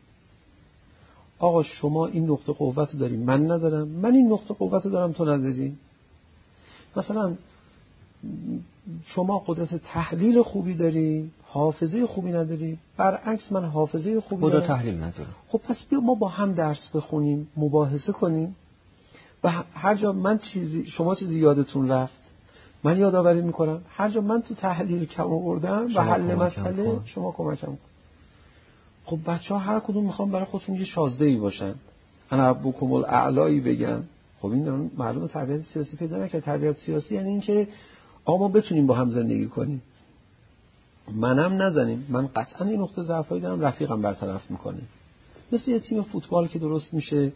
Speaker 5: آقا شما این نقطه قوت رو داری، من ندارم، من این نقطه قوت رو دارم، تو نداری. مثلا شما قدرت تحلیل خوبی داری، حافظه خوبی نداری، برعکس من حافظه خوبی دارم،
Speaker 4: قدرت تحلیل ندارم.
Speaker 5: خب پس بیا ما با هم درس بخونیم، مباحثه کنیم و هر جا من چیزی شما چیزی یادتون رفت من یادآوری میکنم، هر جا من تو تحلیل کم آوردم و حل مسئله شما کمکم کن. خب بچه‌ها هر کدوم میخوام برای خودشون یه شازده‌ای باشن، انا ربکم الاعلایی بگن. خب این معلومه تربیت سیاسی پیدا نکنه. تربیت سیاسی یعنی این که آقا ما بتونیم با هم زندگی کنیم، منم نزنیم، من قطعا این نقطه ضعفایی دارم، رفیقم برطرف میکنه. مثل یه تیم فوتبال که درست میشه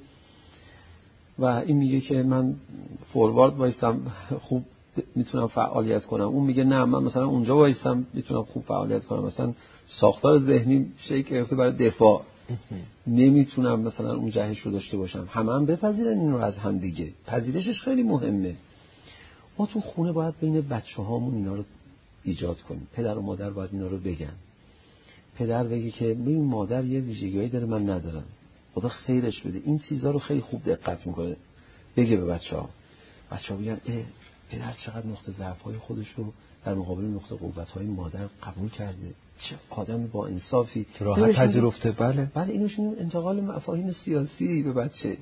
Speaker 5: و این میگه که من فوروارد وایستم خوب میتونم فعالیت کنم، اون میگه نه من مثلا اونجا وایستم میتونم خوب فعالیت کنم، مثلا ساختار ذهنی شکل گرفته برای دفاع، نمیتونم مثلا اون جهش رو داشته باشم. همه هم بپذیرن این رو از هم دیگه. پذیرشش خیلی مهمه. ما تو خونه باید بین بچه‌هامون اینا رو ایجاد کنیم. پدر و مادر باید اینا رو بگن. پدر بگه که ببین مادر یه ویژگی‌هایی داره من ندارم، خدا خیرش بده، این چیزا رو خیلی خوب دقت میکنه. بگه به بچه‌ها، بچه‌ها بگن اه پدر چقدر نقطه ضعف‌های خودش رو در مقابل نقطه قوت‌های مادر قبول کرده، چه آدم با انصافی،
Speaker 4: راحت پذیرفته. بله
Speaker 5: بله اینوش میگیم انتقال مفاهیم سیاسی به بچه،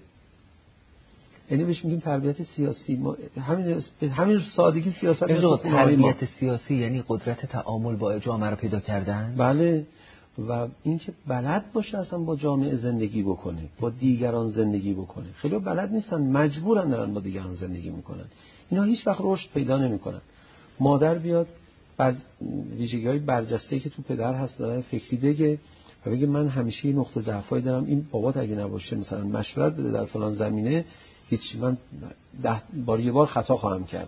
Speaker 5: یعنی بهش میگیم تربیت سیاسی. ما همین همین سادگی سیاست رو
Speaker 4: تربیت سیاسی یعنی قدرت تعامل با جامعه رو پیدا کردن.
Speaker 5: بله و اینکه بلد باشه اصلا با جامعه زندگی بکنه، با دیگران زندگی بکنه. خیلی بلد نیستن، مجبورن دارن با دیگران زندگی میکنن. اینا هیچ وقت رشد پیدا نمیکنن. مادر بیاد بر ویژگی‌های برجسته‌ای که تو پدر هست داره فکری بگه و بگه من همیشه یه نقطه ضعفایی دارم، این بابات اگه نباشه مثلا مشورت بده در فلان زمینه، هیچ من ده بار یه بار خطا خواهم کرد.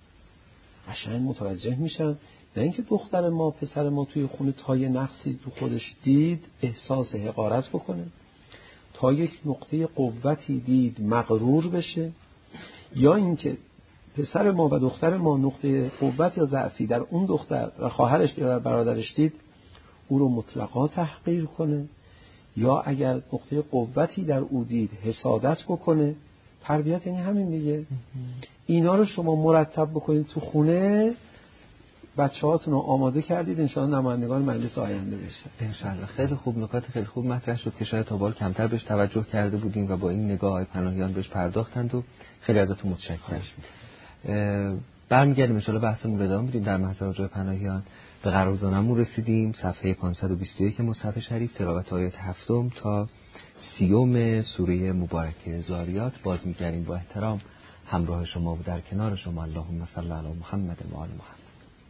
Speaker 5: قشنگ متوجه میشن. نه اینکه دختر ما پسر ما توی خونه تا یه نقصی تو خودش دید احساس حقارت بکنه، تا یک نقطه قوتی دید مغرور بشه، یا اینکه پسر ما و دختر ما نقطه قوت یا ضعفی در اون دختر و خواهرش یا برادرش دید او رو مطلقا تحقیر کنه، یا اگر نقطه قوتی در او دید حسادت بکنه. تربیت یعنی همین دیگه. اینا رو شما مرتب بکنید تو خونه، بچه‌هاتون رو آماده کردید انشاءالله نمایندگان مجلس آینده بشن
Speaker 4: انشاءالله. خیلی خوب، نکات خیلی خوب مطرح شد که شاید تا بال کمتر بهش توجه کرده بودیم و با این نگاه پناهیان بهش پرداختند و خیلی ازتون متشکرم. برمیگردیم انشاءالله بحثمون رو ادامه میدیم در محضر رجوع پناهیان. به قرارگزارمون رسیدیم، صفحه پانصد و بیست و یک مصحف شریف، تلاوت آیات هفتم تا سیوم سوره مبارکه زاریات. باز می‌گردیم با احترام همراه شما و در کنار شما. اللهم صل علی محمد و آل محمد.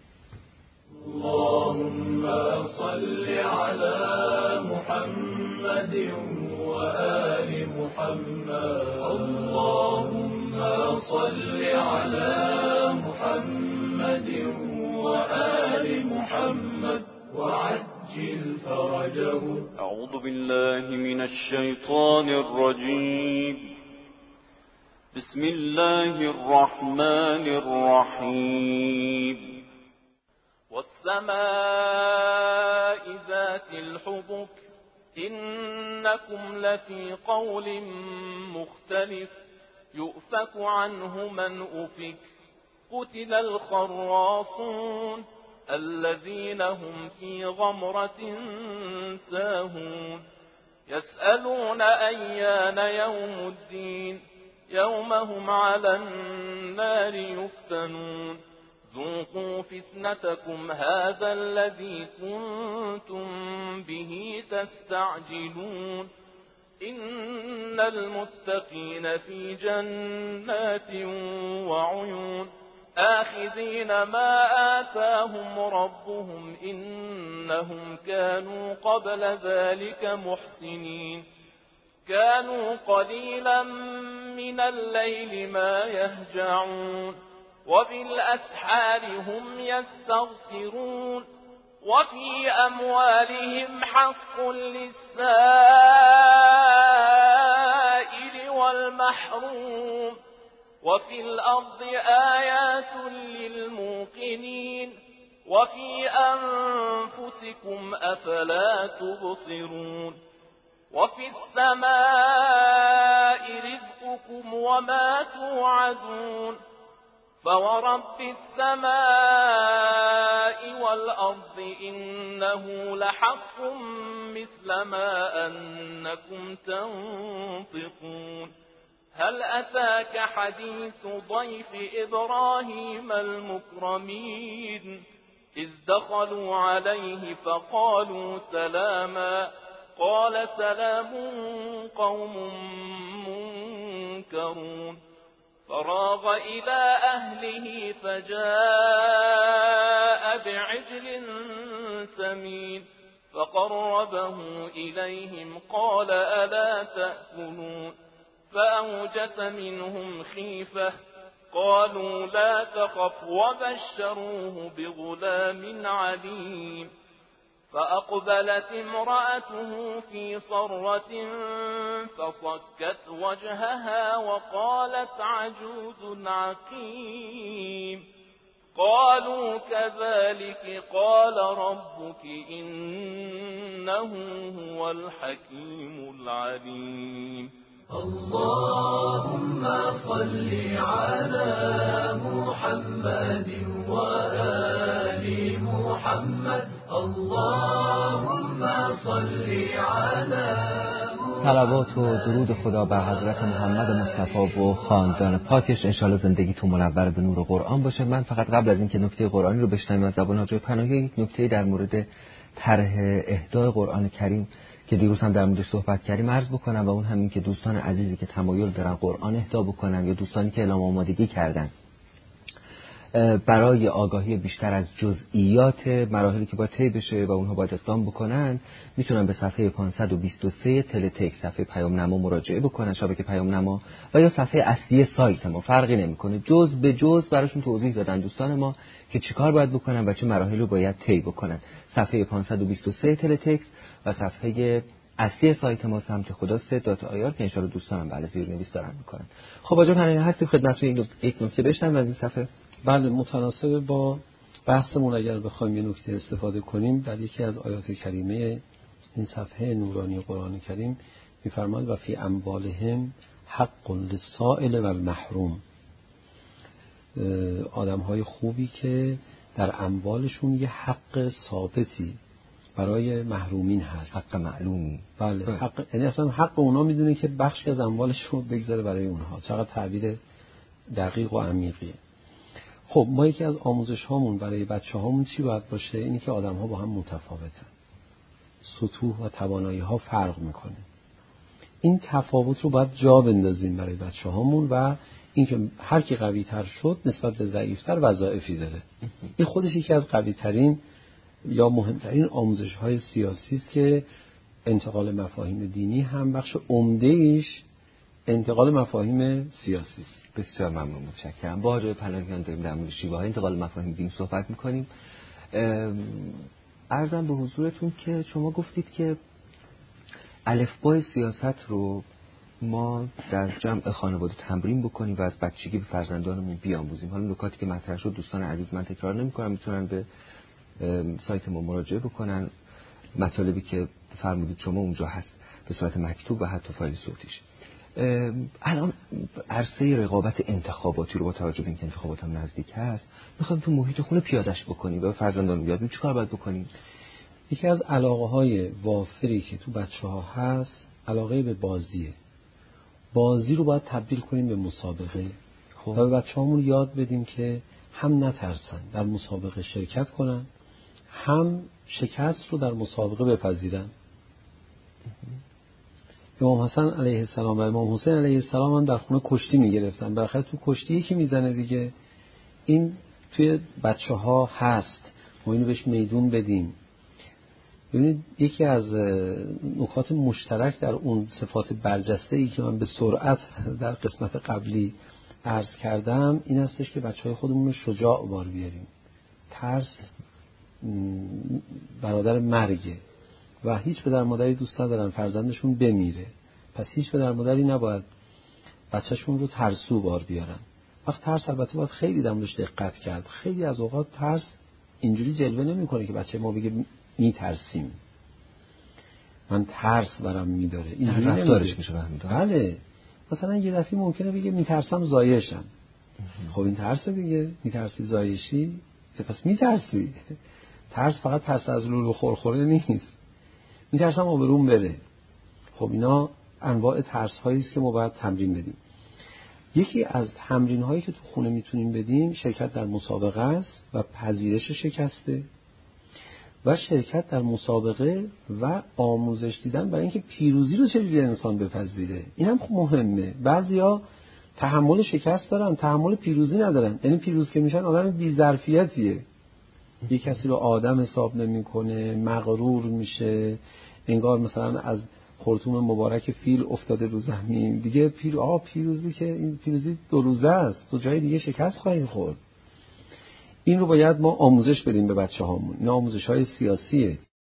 Speaker 3: اللهم صل على محمد وآل محمد. اللهم صل على محمد وآل محمد وعجل فرجه. أعوذ بالله من الشيطان الرجيم. بسم الله الرحمن الرحيم. والسماء ذات الحبك إنكم لفي قول مختلف يؤفك عنه من أفك. قتل الخراصون الذين هم في غمرة ساهون. يسألون أيان يوم الدين يوم هم على النار يفتنون. ذوقوا فتنتكم هذا الذي كنتم به تستعجلون.
Speaker 6: إن المتقين في جنات وعيون آخذين ما آتاهم ربهم إنهم كانوا قبل ذلك محسنين كانوا قليلا من الليل ما يهجعون وبالأسحار هم يستغفرون وفي أموالهم حق للسائل والمحروم وفي الأرض آيات للموقنين وفي أنفسكم أفلا تبصرون وفي السماء رزقكم وما توعدون فورب السماء والأرض إنه لحق مثل ما أنكم تنطقون هل أتاك حديث ضيف إبراهيم المكرمين إذ دخلوا عليه فقالوا سلاما قال سلام قوم منكرون فراغ إلى أهله فجاء بعجل سمين فقربه إليهم قال ألا تأكلون فأوجس منهم خيفة قالوا لا تخف وبشروه بغلام عليم فأقبلت امرأته في صرة فصكت وجهها وقالت عجوز عقيم قالوا كذلك قال ربك إنه هو الحكيم العليم
Speaker 7: اللهم صل على محمد وآل محمد اللهم صل على
Speaker 4: صلوات و درود خدا بر حضرت محمد مصطفی و خاندان پاکش، انشالله زندگیتون منور به نور قرآن باشه. من فقط قبل از اینکه نکته قرآنی رو بشنویم از زبان حاج پناهی، یک نکته در مورد طرح اهدای قرآن کریم که دیروز هم در موردش صحبت کردیم عرض بکنم، و اون همین که دوستان عزیزی که تمایل دارن قرآن اهدا بکنن یا دوستانی که اعلام آمادگی کردن برای آگاهی بیشتر از جزئیات مراحلی که باید طی بشه و اونها باید اقدام بکنن، میتونن به صفحه پانصد و بیست و سه تلتک صفحه پیام نما مراجعه بکنن، شبکه پیام نما، و یا صفحه اصلی سایت ما، فرقی نمیکنه. جز به جز براشون توضیح دادن دوستان ما که چیکار باید بکنن و چه مراحلی رو باید طی بکنن. صفحه پانصد و بیست و سه تلتک و صفحه اصلی سایت ما سمت خدا سه دات آی آر که ان شاء الله دوستانم بله زیرنویس دارن میکنن. خب آقا پناهی هستیم خدمتتون یک نکته بشنویم از این صفحه.
Speaker 5: بله، متناسب با بحثمون اگر بخوایم یه نکته استفاده کنیم، در یکی از آیات کریمه این صفحه نورانی قرآن کریم می‌فرماید و فی اموالهم حق للسائل و المحروم. آدم‌های خوبی که در اموالشون یه حق ثابتی برای محرومین هست،
Speaker 4: حق معلومی.
Speaker 5: بله، حق، یعنی اصلا حق اونا میدونه که بخشی از اموالشون بگذاره برای اونها. چقدر تعبیر دقیق و عمیقیه. خب ما یکی از آموزش هامون برای بچه هامون چی باید باشه؟ اینی که آدم ها با هم متفاوتن، سطوح و توانایی ها فرق میکنه. این تفاوت رو باید جا بندازیم برای بچه هامون، و اینکه هر کی قوی تر شد نسبت به ضعیف تر وظایفی داره. این خودش یکی از قوی ترین یا مهمترین آموزش های سیاسی است که انتقال مفاهیم دینی هم بخش عمده ایش انتقال مفاهیم سیاسی است.
Speaker 4: بسیار ممنون، متشکرم. با آقای پناهیان داریم در مورد شیوه‌های انتقال مفاهیم دینی صحبت می‌کنیم. عرضم به حضورتون که شما گفتید که الفبای سیاست رو ما در جمع خانواده تمرین بکنیم و از بچگی به فرزندانمون بیاموزیم. حالا نکاتی که مطرح شد دوستان عزیز من تکرار نمی‌کنم، میتونن به سایت ما مراجعه بکنن. مطالبی که فرمودید شما اونجا هست به صورت مکتوب و حتی فایل صوتیش. الان عرصه رقابت انتخاباتی رو با توجه به اینکه انتخابات هم نزدیک هست میخوایم تو محیط خونه پیادهش بکنیم و فرزندان یاد بدیم چیکار باید بکنیم.
Speaker 5: یکی از علاقه های وافری که تو بچه ها هست علاقه به بازیه. بازی رو باید تبدیل کنیم به مسابقه. خب. و به بچه هامون یاد بدیم که هم نترسن در مسابقه شرکت کنن، هم شکست رو در مسابقه بپذیرن. امام حسن علیه السلام و امام حسین علیه السلام هم در خونه کشتی میگرفتن. بالاخره تو کشتی یکی میزنه دیگه. این توی بچه ها هست، ما اینو بهش میدون بدیم. ببینید یکی از نکات مشترک در اون صفات برجسته ای که من به سرعت در قسمت قبلی عرض کردم این هستش که بچه های خودمون رو شجاع بار بیاریم. ترس برادر مرگه و هیچ پدر مادری دوست ندارن فرزندشون بمیره، پس هیچ پدر مادری نباید بچهشون رو ترسو بار بیارن. وقت ترس البته باید خیلی دمش دقت کرد. خیلی از اوقات ترس اینجوری جلوه نمیکنه که بچه ما بگه میترسیم، من ترس برام میداره، اینجوری
Speaker 4: رفتارش میشه فهمید.
Speaker 5: بله، مثلا یه دفعه ممکنه بگه میترسم زایشم. خب این ترسه دیگه، میترسی زایشی، پس میترسی. ترس فقط ترس از لولو خورخوره نیست، میترسم آبروم بره. خب اینا انواع ترس هایی است که ما باید تمرین بدیم. یکی از تمرین هایی که تو خونه میتونیم بدیم شرکت در مسابقه است و پذیرش شکسته و شرکت در مسابقه و آموزش دیدن برای اینکه پیروزی رو چجوری انسان بپذیره. این هم خب مهمه. بعضیا تحمل شکست دارن، تحمل پیروزی ندارن. یعنی پیروز که میشن آدم بی‌ظرفیتیه، یه کسی رو آدم حساب نمیکنه، مغرور میشه، انگار مثلا از خرطوم مبارک فیل افتاده رو زمین دیگه. پیر آ پیروزی که این پیروزی دو روزه است، تو جای دیگه شکست خواهیم خورد. این رو باید ما آموزش بدیم به بچه هامون. این آموزش های سیاسیه.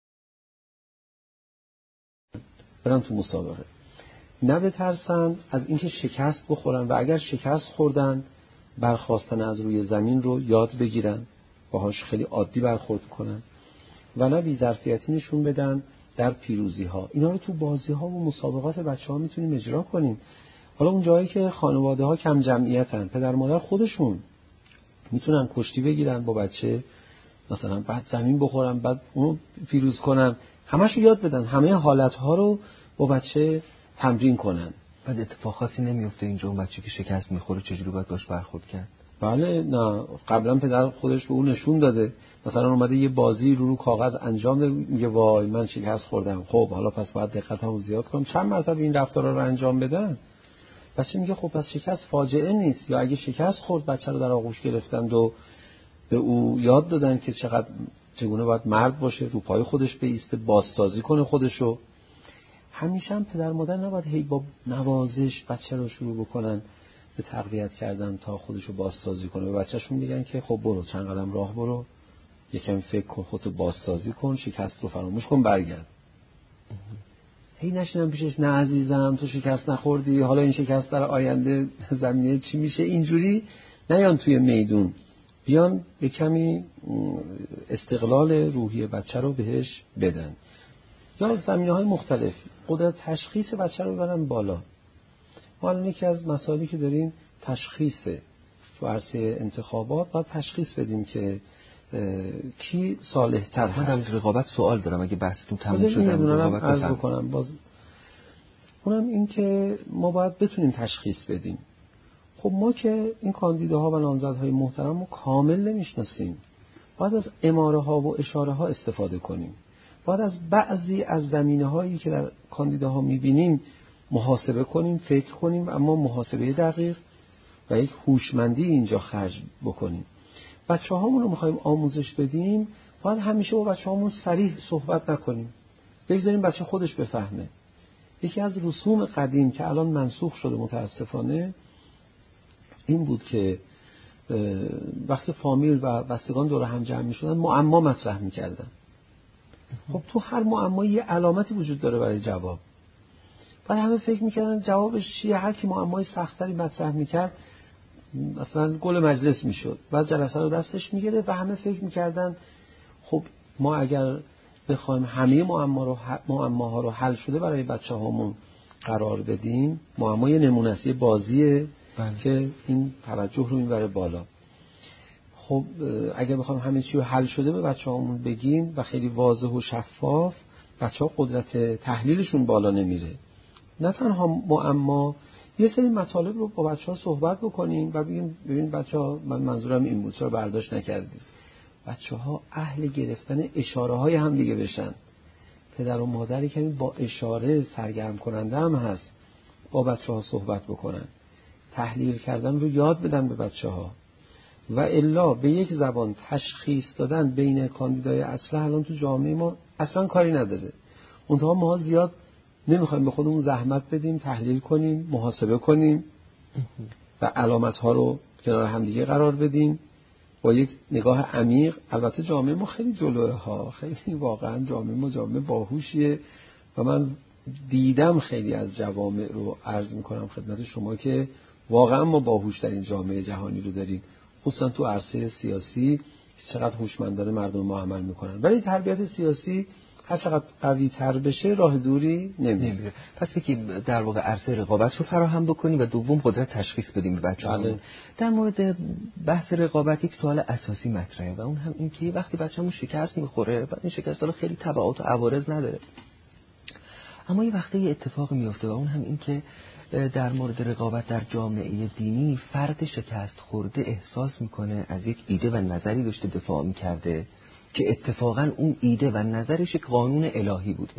Speaker 5: برن تو مسابقه نه بترسن از اینکه شکست بخورن و اگر شکست خوردن برخاستن از روی زمین رو یاد بگیرن، باهاش خیلی عادی برخورد کنن و نه بی‌ظرفیتی نشون بدن در پیروزی ها. اینا رو تو بازی ها و مسابقات بچه ها میتونیم اجرا کنیم. حالا اون جایی که خانواده ها کم جمعیتن، پدر مادر خودشون میتونن کشتی بگیرن با بچه، مثلا بعد زمین بخورن بعد اونو پیروز کنن، همش یاد بدن، همه حالت ها رو با بچه تمرین کنن.
Speaker 4: بعد اتفاق خاصی نمیفته اینجا اون بچه که شکست میخوره چجوری باید باش برخورد کرد؟
Speaker 5: بله، نه قبلا پدر خودش به اون نشون داده، مثلا اومده یه بازی رو رو کاغذ انجام داده، میگه وای من شکست خوردم، خب حالا پس باید دقتمو زیاد کنم، چند مرتبه این رفتارا رو انجام بدن. بچه میگه خب پس شکست فاجعه نیست. یا اگه شکست خورد بچه رو در آغوش گرفتند و به او یاد دادن که چقدر چگونه باید مرد باشه، رو پای خودش بایسته، بازسازی کنه خودشو. همیشه هم پدر مادر نباید هی با نوازش بچه رو شروع بکنن به تقویت کردن تا خودشو بازسازی کنه. به بچه‌شون میگن که خب برو چند قدم راه برو، یکم فکر کن، خودتو بازسازی کن، شکست رو فراموش کن، برگرد. هی نشینم پیشش نه عزیزم تو شکست نخوردی، حالا این شکست در آینده زمینه چی میشه. اینجوری نیان توی میدون، بیان به کمی استقلال روحی بچه رو بهش بدن. یا زمینه های مختلف قدرت تشخیص بچه رو ببرن بالا. ما الان یکی از مسائلی که داریم تشخیصه. تو عرصه انتخابات باید تشخیص بدیم که کی صالح تر هست.
Speaker 4: من در رقابت سوال دارم اگه بحثتون تموم شد در
Speaker 5: رقابت عرض بکنم. باز اونم این که ما باید بتونیم تشخیص بدیم. خب ما که این کاندیداها و نامزدهای محترم رو کامل نمیشناسیم، باید از اماره ها و اشاره ها استفاده کنیم. باید از بعضی از زمینه هایی که در کاندیداها میبینیم محاسبه کنیم، فکر کنیم، اما محاسبه دقیق و یک هوشمندی اینجا خرج بکنیم. بچه هامون رو میخوایم آموزش بدیم، باید همیشه با بچه هامون صریح صحبت نکنیم، بگذاریم بچه خودش بفهمه. یکی از رسوم قدیم که الان منسوخ شده متاسفانه این بود که وقتی فامیل و بستگان دور هم جمع میشدن معما مطرح میکردن. خب تو هر معمایی یه علامتی وجود داره برای جواب. بعد همه فکر میکردن جوابش چیه، هر کی معمای سختری مطرح میکرد مثلا گل مجلس میشد، بعد جلسه رو دستش میگیره و همه فکر میکردن خب ما اگر بخوایم همه معما رو معماها رو حل شده برای بچه هامون قرار بدیم، معمای نمونه است، یه بازیه بله. که این توجه رو میبره بالا. خب اگر بخوایم همه چی رو حل شده به بچه هامون بگیم و خیلی واضح و شفاف، بچه ها قدرت تحلیلشون بالا نمیره. نه تنها معما، یه سری مطالب رو با بچه ها صحبت بکنیم و بگیم ببین بچه ها من منظورم این بود، چرا برداشت نکردی. بچه ها اهل گرفتن اشاره های هم دیگه بشن. پدر و مادری کمی با اشاره سرگرم کننده هم هست با بچه ها صحبت بکنن، تحلیل کردن رو یاد بدن به بچه ها، و الا به یک زبان تشخیص دادن بین کاندیدای اصلا الان تو جامعه ما اصلا کاری نداره. اونها ما زیاد نمیخوایم به خودمون زحمت بدیم، تحلیل کنیم، محاسبه کنیم و علامت ها رو کنار همدیگه قرار بدیم با یک نگاه عمیق. البته جامعه ما خیلی جلوه ها، خیلی واقعا جامعه ما جامعه باهوشیه و من دیدم خیلی از جوامع رو عرض میکنم خدمت شما که واقعا ما باهوش در این جامعه جهانی رو داریم، خصوصا تو عرصه سیاسی چقدر هوشمندانه مردم ما عمل میکنن، ولی تربیت سیاسی هر چقدر قوی تر بشه راه دوری نمیره.
Speaker 4: پس که در واقع عرصه رقابت رو فراهم بکنیم و دوم قدرت تشخیص بدیم به بچه‌ها.
Speaker 5: بله.
Speaker 4: در مورد بحث رقابت یک سوال اساسی مطرحه و اون هم این که وقتی بچه‌مون شکست میخوره بعد این شکست خیلی تبعات و عوارض نداره، اما یه وقتی یه اتفاق میفته و اون هم این که در مورد رقابت در جامعه دینی فرد شکست خورده احساس میکنه از یک ایده و نظری داشته دفاع میکرده که اتفاقا اون ایده و نظرش یک قانون الهی بوده،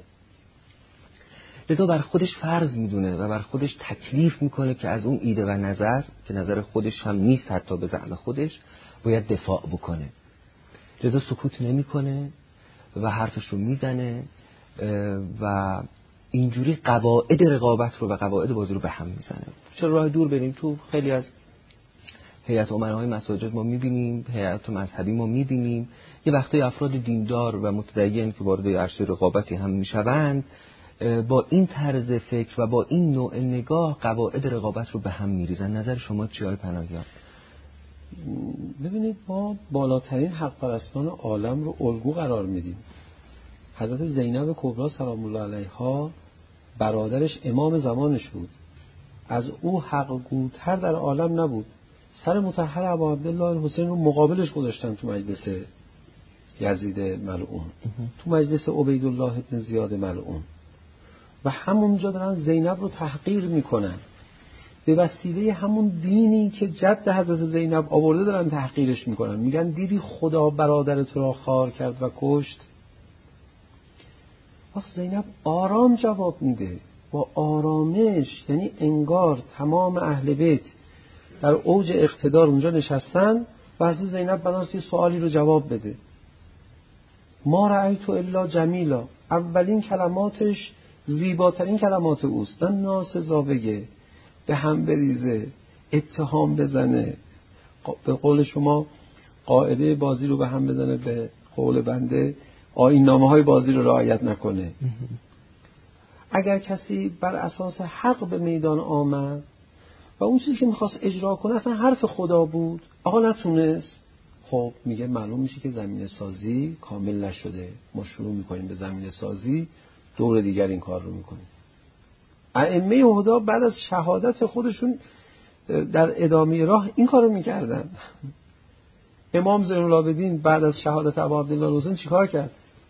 Speaker 4: لذا بر خودش فرض میدونه و بر خودش تکلیف میکنه که از اون ایده و نظر که نظر خودش هم نیست حتی به زعم خودش باید دفاع بکنه، لذا سکوت نمیکنه و حرفش رو میزنه و اینجوری قواعد رقابت رو و قواعد بازی رو به هم میزنه. چرا راه دور بریم؟ تو خیلی از هیئت امناهای مساجد ما میبینیم، هیئت مذهبی ما میبینیم، یه وقتای افراد دیندار و متدین که وارد عرصه رقابتی هم میشوند با این طرز فکر و با این نوع نگاه قواعد رقابت رو به هم میریزن. نظر شما چیه آقای پناهیان؟
Speaker 5: ببینید ما بالاترین حق پرستان عالم رو الگو قرار میدیم. حضرت زینب کبری سلام الله علیها برادرش امام زمانش بود، از او حق گوتر در عالم نبود. سر مطهر ابا عبدالله الحسین رو مقابلش گذاشتن تو مجلس یزید ملعون، تو مجلس عبیدالله ابن زیاد ملعون، و همونجا دارن زینب رو تحقیر میکنن. به وسیله همون دینی که جد حضرت زینب آورده دارن تحقیرش میکنن. میگن دیدی خدا برادر تو را خوار کرد و کشت. وقت زینب آرام جواب میده با آرامش، یعنی انگار تمام اهل بیت در اوج اقتدار اونجا نشستن و حضرت زینب بناس یه سوالی رو جواب بده. ما رأیتو الا جمیلا، اولین کلماتش زیباترین کلمات اوست، نه ناسزا بگه، به هم بریزه، اتهام بزنه، به قول شما قاعده بازی رو به هم بزنه، به قول بنده آیین نامه های بازی رو رعایت نکنه. اگر کسی بر اساس حق به میدان آمد و اون چیزی که میخواست اجرا کنه اصلا حرف خدا بود، آقا نتونست، خب میگه معلوم میشه که زمینه سازی کامل نشده، ما شروع میکنیم به زمینه سازی، دور دیگر این کار رو میکنیم. ائمه هدا بعد از شهادت خودشون در ادامه راه این کار رو میکردن. امام زین العابدین بعد از شهادت ابا عبدالله الحسین چیکار کرد؟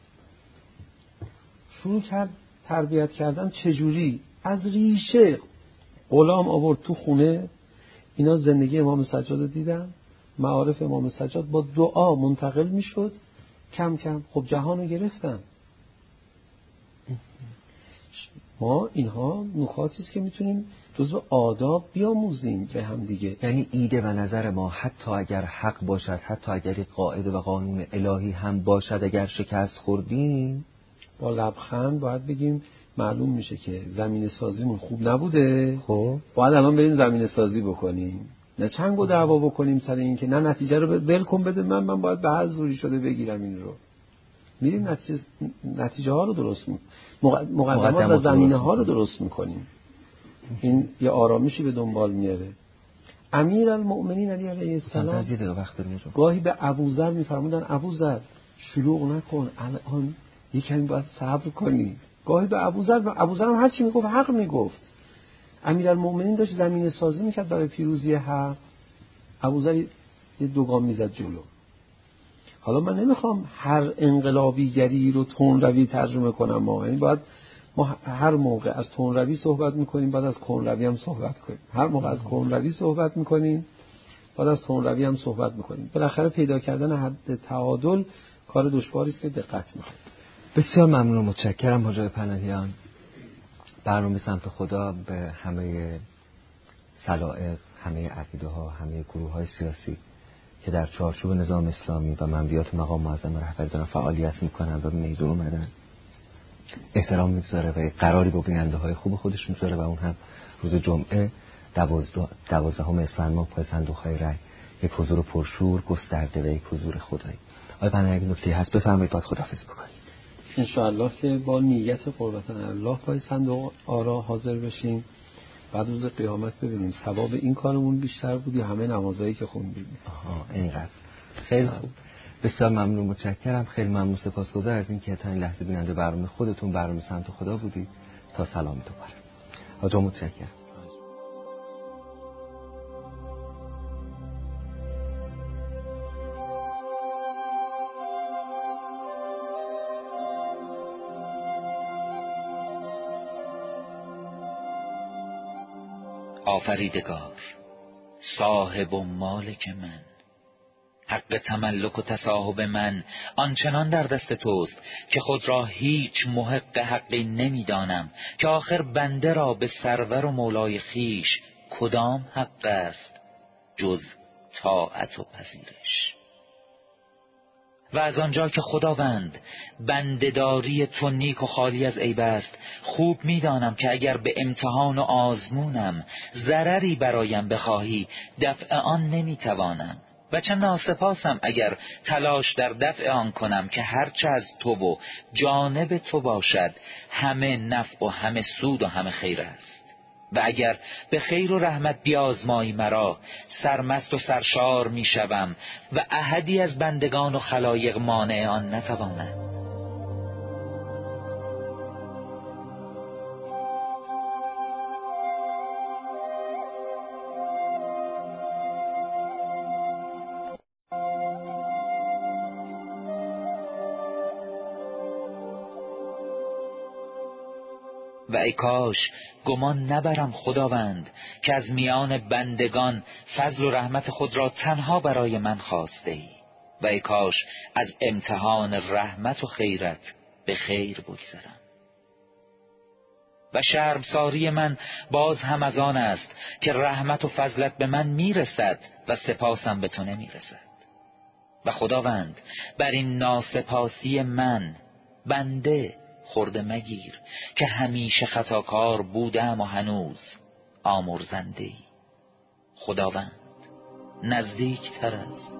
Speaker 5: شروع کرد تربیت کردن. چجوری؟ از ریشه غلام آورد تو خونه. اینا زندگی امام سجاد رو دیدن، معارف امام سجاد با دعا منتقل میشد، کم کم خب جهان رو گرفتن. ما اینها نکاتی است که میتونیم جزو آداب بیاموزیم به هم دیگه.
Speaker 4: یعنی ایده و نظر ما حتی اگر حق باشد، حتی اگر قاعده و قانون الهی هم باشد، اگر شکست خوردیم
Speaker 5: با لبخند باید بگیم معلوم میشه که زمین سازیمون خوب نبوده،
Speaker 4: خب
Speaker 5: باید الان بریم زمین سازی بکنیم، نه چنگ و دعوا بکنیم سر این که نه نتیجه رو ول کن بده من من باید به هر زوری شده بگیرم این رو. میریم نتیجه نتیجه ها رو درست می مقدمات و زمینه ها رو درست میکنیم. این یه آرامشی به دنبال میاره. امیر المؤمنین علی علیه السلام گاهی به ابوذر میفرمودن ابوذر شلوغ نکن، الان یه کمی باید صبر کنی. گاهی به ابوذر ابوذر هم هر چی میگفت حق میگفت. امیر المؤمنین داشت زمینه سازی میکرد برای پیروزی حق، ابوذر یه دو گام میزد جلو. حالا من نمیخوام هر انقلابیگری رو تندروی ترجمه کنم، ما یعنی باید ما هر موقع از تندروی صحبت میکنیم بعد از کندروی هم صحبت کنیم، هر موقع از کندروی صحبت میکنیم بعد از تندروی هم صحبت میکنیم. بالاخره پیدا کردن حد تعادل کار دشواری است که دقت میخواد.
Speaker 4: بسیار ممنون و متشکرم حاج پناهیان. برنامه سمت خدا به همه سلائق، همه عقیده ها، همه گروه های سیاسی که در چارچوب نظام اسلامی و منویات مقام معظم رهبری دارن فعالیت میکنن و به میدون اومدن احترام میگذاره و قراری با بیننده های خوب خودش میذاره و اون هم روز جمعه دوازدهم اسفند ماه پای صندوق های رای یک حضور پرشور گسترده و یک حضور خدایی. آقای پناهیان اگه نکته هست بفرمایید باید خداحافظی بکنید.
Speaker 5: ان شاء الله که با نیت قربت الله پای صندوق آرا حاضر بشیم، بعد روز قیامت ببینیم ثواب این کارمون بیشتر بود یا همه نمازایی که خوندیم.
Speaker 4: آها اینقدر. خیلی خوب. بسیار ممنون متشکرم. خیلی ممنون سپاسگزار از این که تا این لحظه بیننده برنامه خودتون برنامه سمت خدا بودید. تا سلام دوباره. حاج متشکرم.
Speaker 8: آفریدگار، صاحب و مالک من، حق تملک و تصاحب من آنچنان در دست توست که خود را هیچ محق حقی نمیدانم که آخر بنده را به سرور و مولای خیش کدام حق است جز طاعت و پذیرش. و از آنجا که خداوند بنده‌داری تو نیک و خالی از عیب است، خوب می‌دانم که اگر به امتحان و آزمونم ضرری برایم بخواهی دفع آن نمی‌توانم و چه ناسپاسم اگر تلاش در دفع آن کنم که هرچه از تو و جانب تو باشد همه نفع و همه سود و همه خیر است. و اگر به خیر و رحمت بیازمایی مرا سرمست و سرشار می شوم و احدی از بندگان و خلایق مانع آن نتواند. و ای کاش گمان نبرم خداوند که از میان بندگان فضل و رحمت خود را تنها برای من خواسته ای و ای کاش از امتحان رحمت و خیرت به خیر بگذرم. و شرمساری من باز هم از آن است که رحمت و فضلت به من میرسد و سپاسم به تو نمیرسد. و خداوند بر این ناسپاسی من بنده خورده مگیر که همیشه خطاکار بودم و هنوز آمرزنده ای. خداوند نزدیک تر است.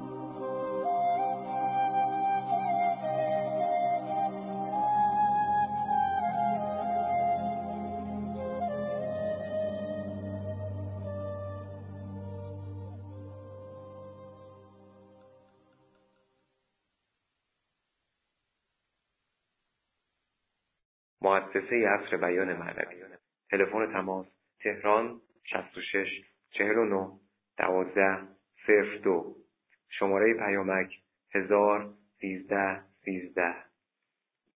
Speaker 2: مؤسسه عصر بیان معنوی. تلفن تماس تهران شصت و شش چهل و نه دوازده صفر دو. شماره پیامک هزار سیزده سیزده.